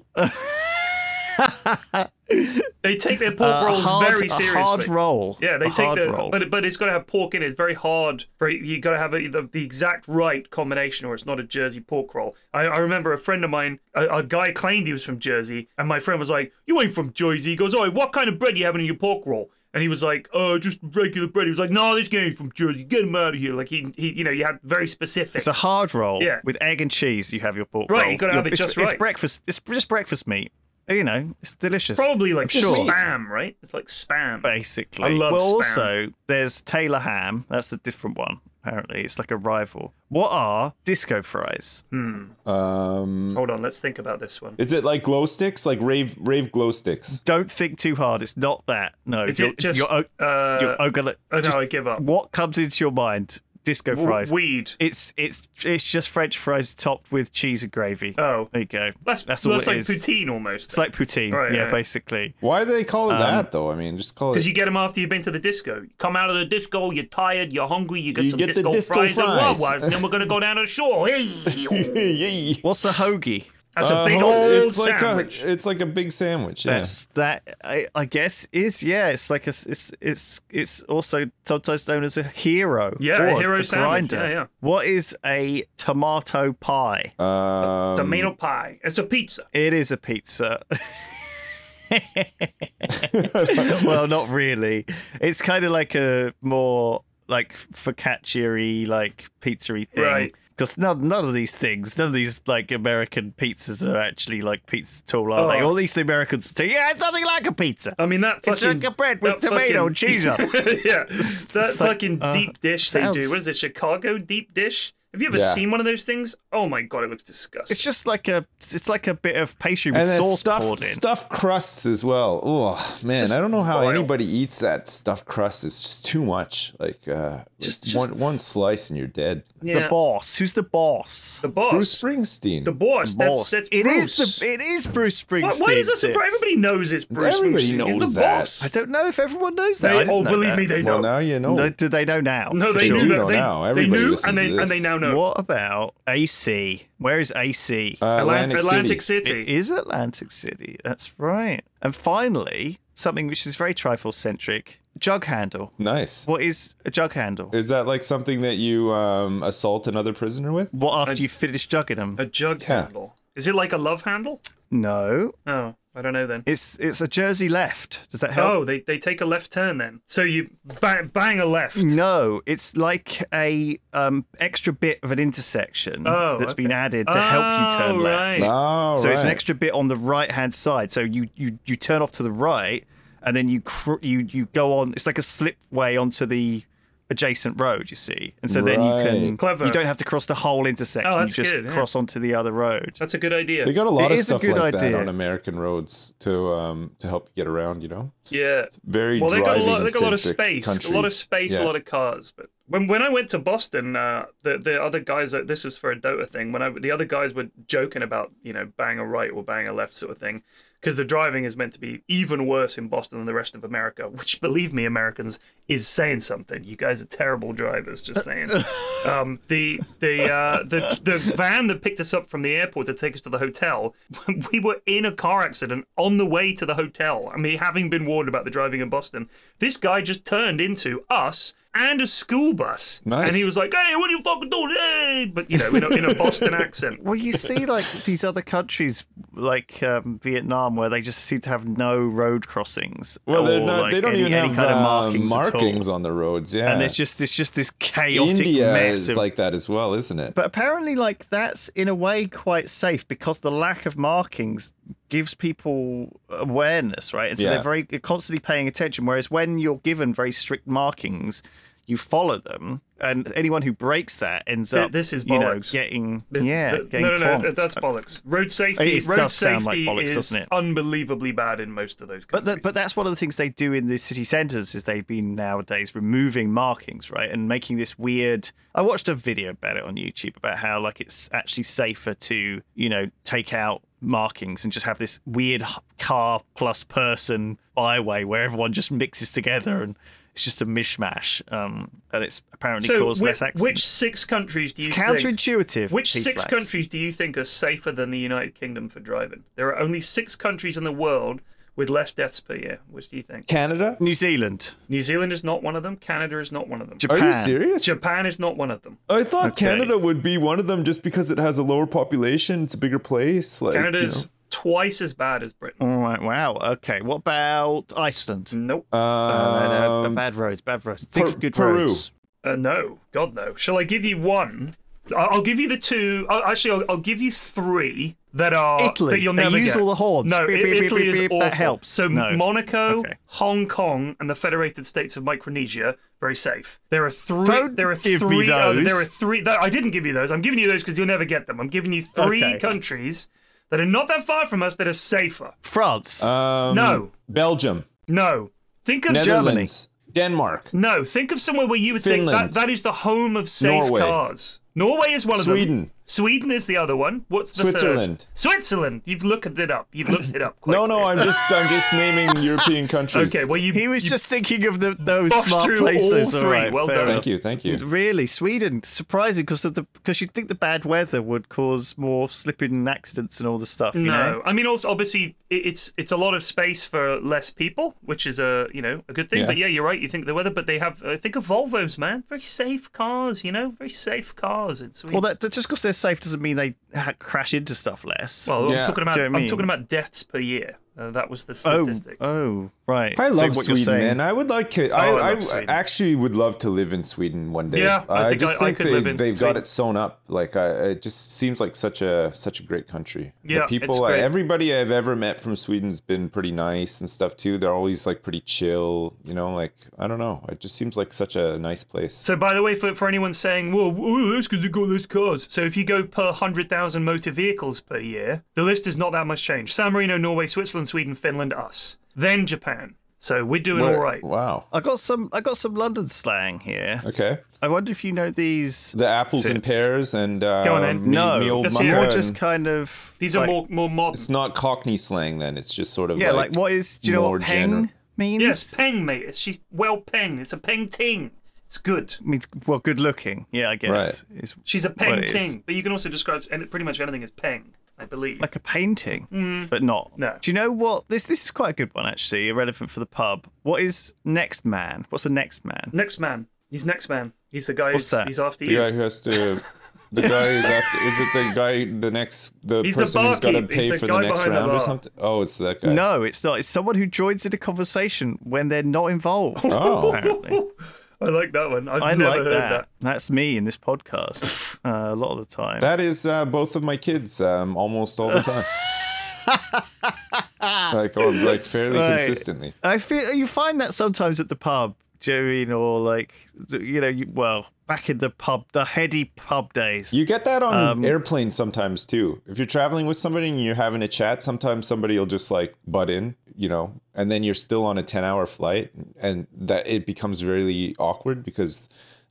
They take their pork rolls very seriously. A hard roll. Yeah, they a take hard the roll. but it's got to have pork in it. It's very hard. You got to have the exact right combination, or it's not a Jersey pork roll. I remember a friend of mine, a guy claimed he was from Jersey, and my friend was like, "You ain't from Jersey." He goes, "Oh, what kind of bread you having in your pork roll?" And he was like, "Oh, just regular bread." He was like, "No, this guy ain't from Jersey. Get him out of here!" Like he you had very specific. It's a hard roll. Yeah. With egg and cheese. You have your pork Right, roll. you gotta have it just It's right. breakfast. It's just breakfast meat. You know, it's delicious. Probably like Sure. spam, right? It's like spam. Basically. I love well, spam. also, there's Taylor ham. That's a different one, apparently. It's like a rival. What are disco fries? Hold on, let's think about this one. Is it like glow sticks? Like rave glow sticks? Don't think too hard. It's not that. No. Is it just, you're gonna, oh, no, just- I give up. What comes into your mind? Disco fries. Weed. It's just French fries topped with cheese and gravy. Oh. There you go. That's all like it is. poutine almost. It's like poutine. Right, yeah, right. basically. Why do they call it that though? I mean, just call Because it. you get them after you've been to the disco. You come out of the disco, you're tired, you're hungry, you get You some get the disco, disco fries, and fries. Wawa, and then we're going to go down to the shore. Hey! What's a hoagie? That's a big old it's like sandwich. it's like a big sandwich. Yeah. That's that. I guess is It's like it's also sometimes known as a hero. Yeah, or a hero a sandwich. grinder. Yeah. What is a tomato pie? Tomato pie. It's a pizza. It is a pizza. Well, not really. It's kind of like a more like focaccia-y, like pizza-y thing. Right. Because none of these things, none of these like American pizzas are actually like pizzas at all, are they? Oh. All these Americans say, yeah, it's nothing like a pizza. I mean, that It's fucking... like a bread with that tomato fucking- and cheese on it. Yeah, that like, fucking deep dish they do. sounds- What is it, Chicago deep dish? Have you ever Yeah. seen one of those things? Oh my god, it looks disgusting. It's just like it's like a bit of pastry with And then sauce poured in. stuffed crusts as well. Oh man, Just I don't know how vile. anybody eats that stuffed crust. It's just too much. Like Just- one slice and you're dead. yeah. The boss. Who's the boss? The boss. Bruce Springsteen. The boss. Boss. That's It Bruce. is Bruce Springsteen. Why is that Sips. surprise? Everybody knows it's Bruce Everybody Springsteen. He's knows the that. boss. I don't know if everyone knows that. I They, didn't oh, know believe that. me, they know. well, now you know. No, do they know now? No, For they sure. do. know They, now. they Everybody knew, listens and they to and they this. now know. What about AC? Where is AC? Atlantic City. City. It is Atlantic City. That's right. And finally, something which is very trifle centric: jug handle. Nice. What is a jug handle? Is that like something that you assault another prisoner with? What after you finish jugging them? A jug Yeah. handle. Is it like a love handle? No, Oh, I don't know then. it's a Jersey left. Does that help? Oh, they take a left turn then. So you bang a left. No, it's like a extra bit of an intersection Oh, that's okay. been added to help you turn left. right. Oh, So right. it's an extra bit on the right hand side. So you turn off to the right, and then you go on. It's like a slipway onto the adjacent road. You see, and so then you can Right. Clever. you don't have to cross the whole intersection. Oh, that's you just good, yeah. cross onto the other road. That's a good idea. They got a lot It of is a stuff good like that idea. on American roads to help you get around. You know, Yeah. very Well, they got a lot of driving-centric space. country. A lot of space. Yeah. A lot of cars. But When I went to Boston, the other guys, this was for a Dota thing. The other guys were joking about bang a right or bang a left sort of thing, because the driving is meant to be even worse in Boston than the rest of America. Which, believe me, Americans, is saying something. You guys are terrible drivers. Just saying. The van that picked us up from the airport to take us to the hotel, we were in a car accident on the way to the hotel. I mean, having been warned about the driving in Boston, this guy just turned into us and a school bus. Nice. And he was like, "Hey, what are you fucking doing? Hey!" But, in a Boston accent. Well, you see, like, these other countries, like Vietnam, where they just seem to have no road crossings. Well, or, they don't even have kind of markings on the roads, yeah. And it's just this chaotic India mess. is like that as well, isn't it? But apparently, like, that's in a way quite safe because the lack of markings gives people awareness, right? And so they're constantly paying attention. Whereas when you're given very strict markings, you follow them, and anyone who breaks that ends up, this is bollocks. Getting No, that's bollocks. Road safety, sound like bollocks, is doesn't it? unbelievably bad in most of those countries. But that's one of the things they do in the city centres is they've been nowadays removing markings, right, and making this weird. I watched a video about it on YouTube about how like it's actually safer to take out markings and just have this weird car plus person byway where everyone just mixes together and it's just a mishmash, and it's apparently caused less accidents. Which 6 countries do you think... counterintuitive. Which 6 countries do you think are safer than the United Kingdom for driving? There are only 6 countries in the world with less deaths per year. Which do you think? Canada? New Zealand. New Zealand is not one of them. Canada is not one of them. Japan. Are you serious? Japan is not one of them. I thought Canada would be one of them just because it has a lower population. It's a bigger place. Like, Canada's twice as bad as Britain. All right, wow. Okay, what about Iceland? Nope. Bad roads. Think of good Peru. roads. No. God, no. Shall I give you one? I'll give you the 2. Actually, I'll give you 3 that are Italy. that you'll never use get. all the horns. No, Beep, beep, Italy beep, is beep, awful. that helps. So No. Monaco, Okay. Hong Kong, and the Federated States of Micronesia, very safe. There are 3. Don't there are give 3. me those. There are 3. I didn't give you those. I'm giving you those because you'll never get them. I'm giving you 3 countries that are not that far from us that are safer. France. No. Belgium. No. Think of Netherlands. Denmark. No, think of somewhere where you would Finland. think that is the home of safe Norway. cars. Norway is one of them. Sweden. Sweden is the other one. What's the Switzerland. third? Switzerland. You've looked it up. You've looked it up. Quite No, quick. I'm just naming European countries. Okay, well he was just thinking of those bossed smart through places. all 3. All right, Well fair done. enough. Thank you. Really, Sweden, surprising because you'd think the bad weather would cause more slipping and accidents and all the stuff. You know? I mean, also, obviously, it's a lot of space for less people, which is a good thing. Yeah. But yeah, you're right. You think the weather, but they have. Think of Volvos, man. Very safe cars. Very safe cars in Sweden. Well, that just because they're safe doesn't mean they crash into stuff less. Well, Yeah. I'm talking about Do you know what I I'm mean? talking about deaths per year. That was the statistic. Oh, right. I So love what you're Sweden, saying- man. I would like to. I I love Sweden. actually would love to live in Sweden one day. Yeah, I think just I think could live in they've Sweden. got it sewn up. Like, it just seems like such a great country. Yeah, the people, it's great. everybody I've ever met from Sweden's been pretty nice and stuff too. They're always like pretty chill. Like, I don't know. It just seems like such a nice place. So, by the way, for anyone saying, well, that's because they got those cars. So, if you go per 100,000 motor vehicles per year, the list is not that much change. San Marino, Norway, Switzerland, Sweden, Finland, us. Then Japan. So, we're doing all right. Wow. I got some London slang here. Okay. I wonder if you know these. The apples and sips. pears and Go on then. No, me old Let's mucker hear it. More and- just kind of. These like, are more modern. It's not Cockney slang then. It's just sort of Yeah, like what is? Do you know more what peng general. means? Yes, peng, mate. She's well peng. It's a peng ting. It's good. Means well, good looking. Yeah, I guess. Is She's a what peng it is. ting. But you can also describe pretty much anything as peng, I believe. Like a painting, but not. No. Do you know what? This is quite a good one actually. Irrelevant for the pub. What is next man? What's the next man? Next man. He's next man. He's the guy What's that? he's after The you. guy who has to. The guy is after. Is it the guy? The He's the person who's got to barkeep. He's pay the for the guy next behind the round or bar. something? Oh, it's that guy. No, it's not. It's someone who joins in a conversation when they're not involved. Oh. Apparently. I like that one. I've I never like heard that. That's me in this podcast a lot of the time. That is both of my kids almost all the time. like fairly Right. consistently. I feel you find that sometimes at the pub, Joey, or like back in the heady pub days. You get that on airplanes sometimes too. If you're traveling with somebody and you're having a chat, sometimes somebody will just like butt in, and then you're still on a 10-hour flight, and that it becomes really awkward because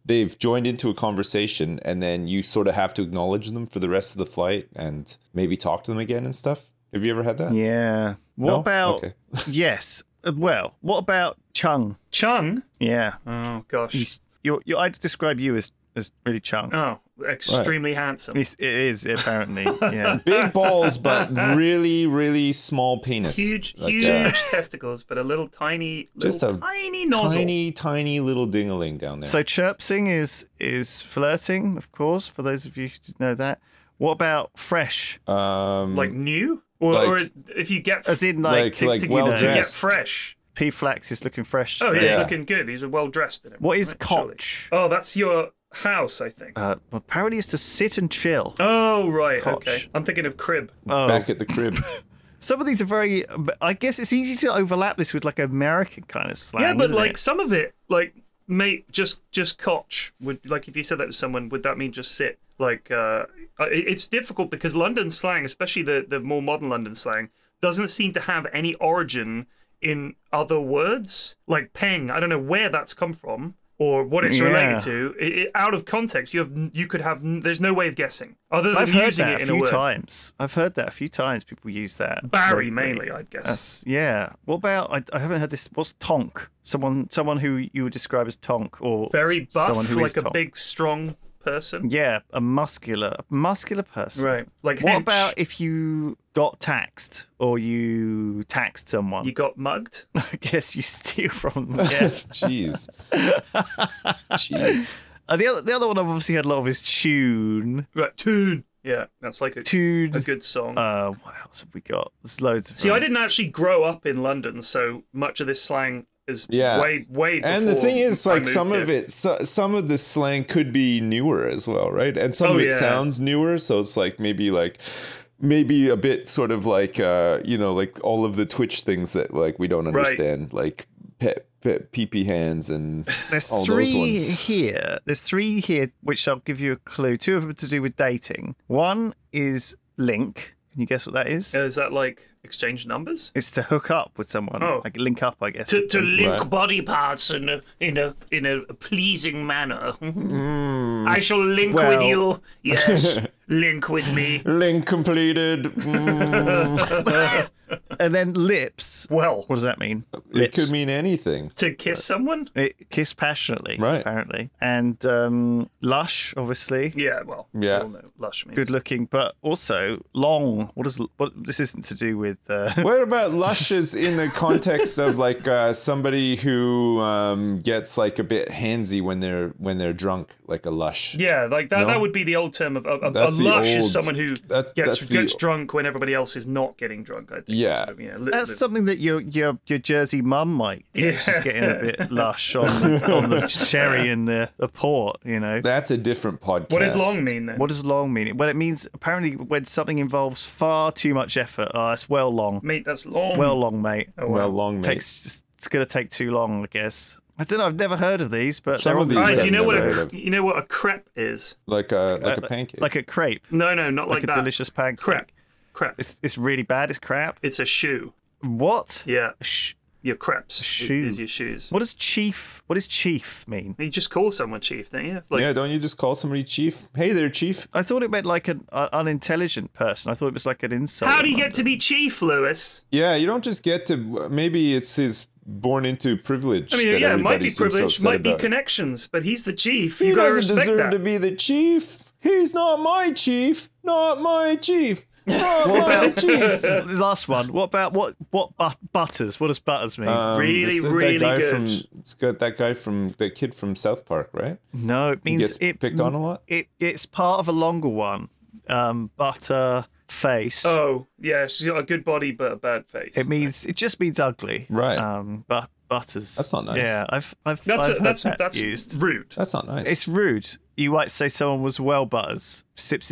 they've joined into a conversation, and then you sort of have to acknowledge them for the rest of the flight and maybe talk to them again and stuff. Have you ever had that? Yeah. What No? about... Okay. Yes. Well, what about Chung? Chung? Yeah. Oh, gosh. I'd describe you as really Chung. Oh, extremely handsome. It is, apparently. Yeah. Big balls, but really, really small penis. Huge Like, testicles, but a little tiny Just a nozzle. tiny little dingaling down there. So chirpsing is flirting, of course, for those of you who didn't know that. What about fresh? Like new? Or, Like- or if you get As in, like well to get dressed. fresh. P Flax is looking fresh. Oh, yeah, today. he's looking good. He's well dressed in it. What is right, surely. Koch? Oh, that's your house, I think. Well, apparently it's to sit and chill. Oh, right. Koch. Okay. I'm thinking of crib. Oh. Back at the crib. Some of these are very... I guess it's easy to overlap this with like American kind of slang. Yeah, but isn't like it? some of it, like mate, just Koch would, like, if you said that to someone, would that mean just sit? Like, it's difficult because London slang, especially the more modern London slang, doesn't seem to have any origin in other words. Like peng, I don't know where that's come from or what it's related to. Out of context, you could have. There's no way of guessing other than I've heard using that it a in a few word. times. I've heard that a few times. People use that. Barry locally. mainly, I'd guess. Yeah. What about? I haven't heard this. What's tonk? Someone who you would describe as tonk, or Very someone buff, who is like a tonk. big, strong person. Yeah, a muscular person. Right. Like What hench. about if you got taxed or you taxed someone? You got mugged? I guess you steal from them. Yeah. Jeez. Jeez. The other one I've obviously had a lot of is tune. Right. Tune. Yeah, that's like a Tune. good song. What else have we got? There's loads of See, them. I didn't actually grow up in London, so much of this slang is way before. And the thing is, I like, moved some here. of it, some of the slang could be newer as well, right? And some of it yeah. sounds newer, so it's like maybe a bit sort of like like all of the Twitch things that like we don't understand, like pee hands and There's all three those ones. here. There's three here, which I'll give you a clue. Two of them are to do with dating. One is link. Can you guess what that is? Is that like exchange numbers? It's to hook up with someone. Oh. Like link up, I guess. To link Right. body parts in a pleasing manner. I shall link with Well- you. Yes, link with me. Link completed. And then lips. Well, What does that mean? It could mean anything. to kiss someone? Kiss passionately, Right. apparently. And lush, obviously. Yeah, well, Yeah. we all know lush means. Good looking, but also long. What this isn't to do with What about lushes in the context of like somebody who gets like a bit handsy when they're drunk, like a lush? Yeah, like that. No? That would be the old term of a That's the lush old- is someone who that's gets the- drunk when everybody else is not getting drunk. I think. Yeah. So, That's something that your Jersey mum might get. Yeah. She's getting a bit lush on the sherry and the port, you know. That's a different podcast. What does long mean then? What does long mean? Well, it means apparently when something involves far too much effort. Oh, that's well long. Mate, that's long. Well long, mate. Oh, Well, long mate. It's going to take too long, I guess. I don't know. I've never heard of these, but Some they're of these obviously Do you know what I've a heard of. you know what a crepe is? like a pancake. like a crepe, No, not like like a that. delicious pancake. Crepe. It's really bad. It's crap. It's a shoe. What? Yeah, Sh- your crepes shoe. is your shoes. What does chief mean? You just call someone chief, don't you? It's like, yeah, don't you just call somebody chief? Hey there, chief. I thought it meant like an unintelligent person. I thought it was like an insult. how do you get to be chief, Lewis? Yeah, you don't just get to. Maybe it's his born into privilege. I mean, that yeah, it everybody might be seems so privilege, upset might be about. connections, but he's the chief. He You gotta doesn't respect deserve that. to be the chief. He's not my chief. Not my chief. Not my chief. The last one. What about butters? What does butters mean? Really, It's that really guy good. It's got that guy from the kid from South Park, right? no, it means gets picked on a lot? It's part of a longer one. Butter face. Oh, yeah, she's got a good body but a bad face. It just means ugly. Right. But butters. That's not nice. Yeah, I've That's heard that's that that's used. rude. That's not nice. It's rude. You might say someone was well butters.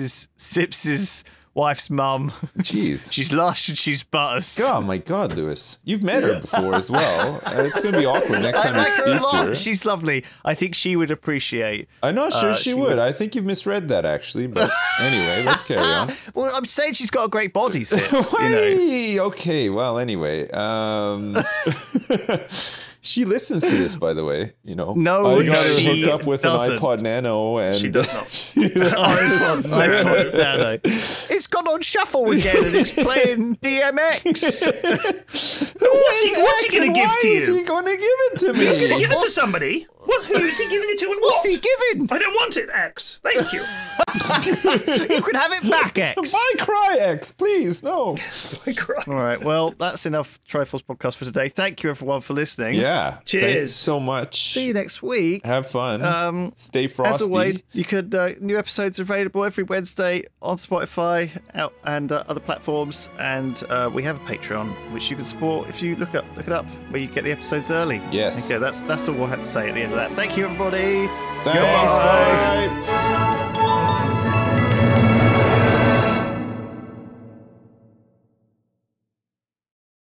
Sips's wife's mum. Jeez. She's lush and she's butters. Oh my God, Lewis. You've met her before as well. It's going to be awkward next I time you like her a speak to lot. her. She's lovely. I think she would appreciate. I'm not sure she she would. would. I think you've misread that, actually. But anyway, let's carry on. Well, I'm saying she's got a great body, Sips. you know. Hey, okay, well, anyway. She listens to this, by the way. You know, No, I got her she hooked up with doesn't. an iPod Nano, and She does not. iPod Nano. It's gone on shuffle again and it's playing DMX. What's he going to give to Why is he you? going to give it to me? He's going to give it to somebody. Well, who's he giving it to and what? What's he giving? I don't want it, X. Thank you. You can have it back, X. Why cry, X? Please, no. I cry. All right, well, that's enough Triforce podcast for today. Thank you, everyone, for listening. Yeah. Cheers. Thank you so much. See you next week. Have fun. Stay frosty. As always, you could new episodes are available every Wednesday on Spotify and other platforms, and we have a Patreon which you can support if you look it up, where you get the episodes early. Yes. Okay, that's all I had to say at the end of that. Thank you, everybody. Thanks. Bye.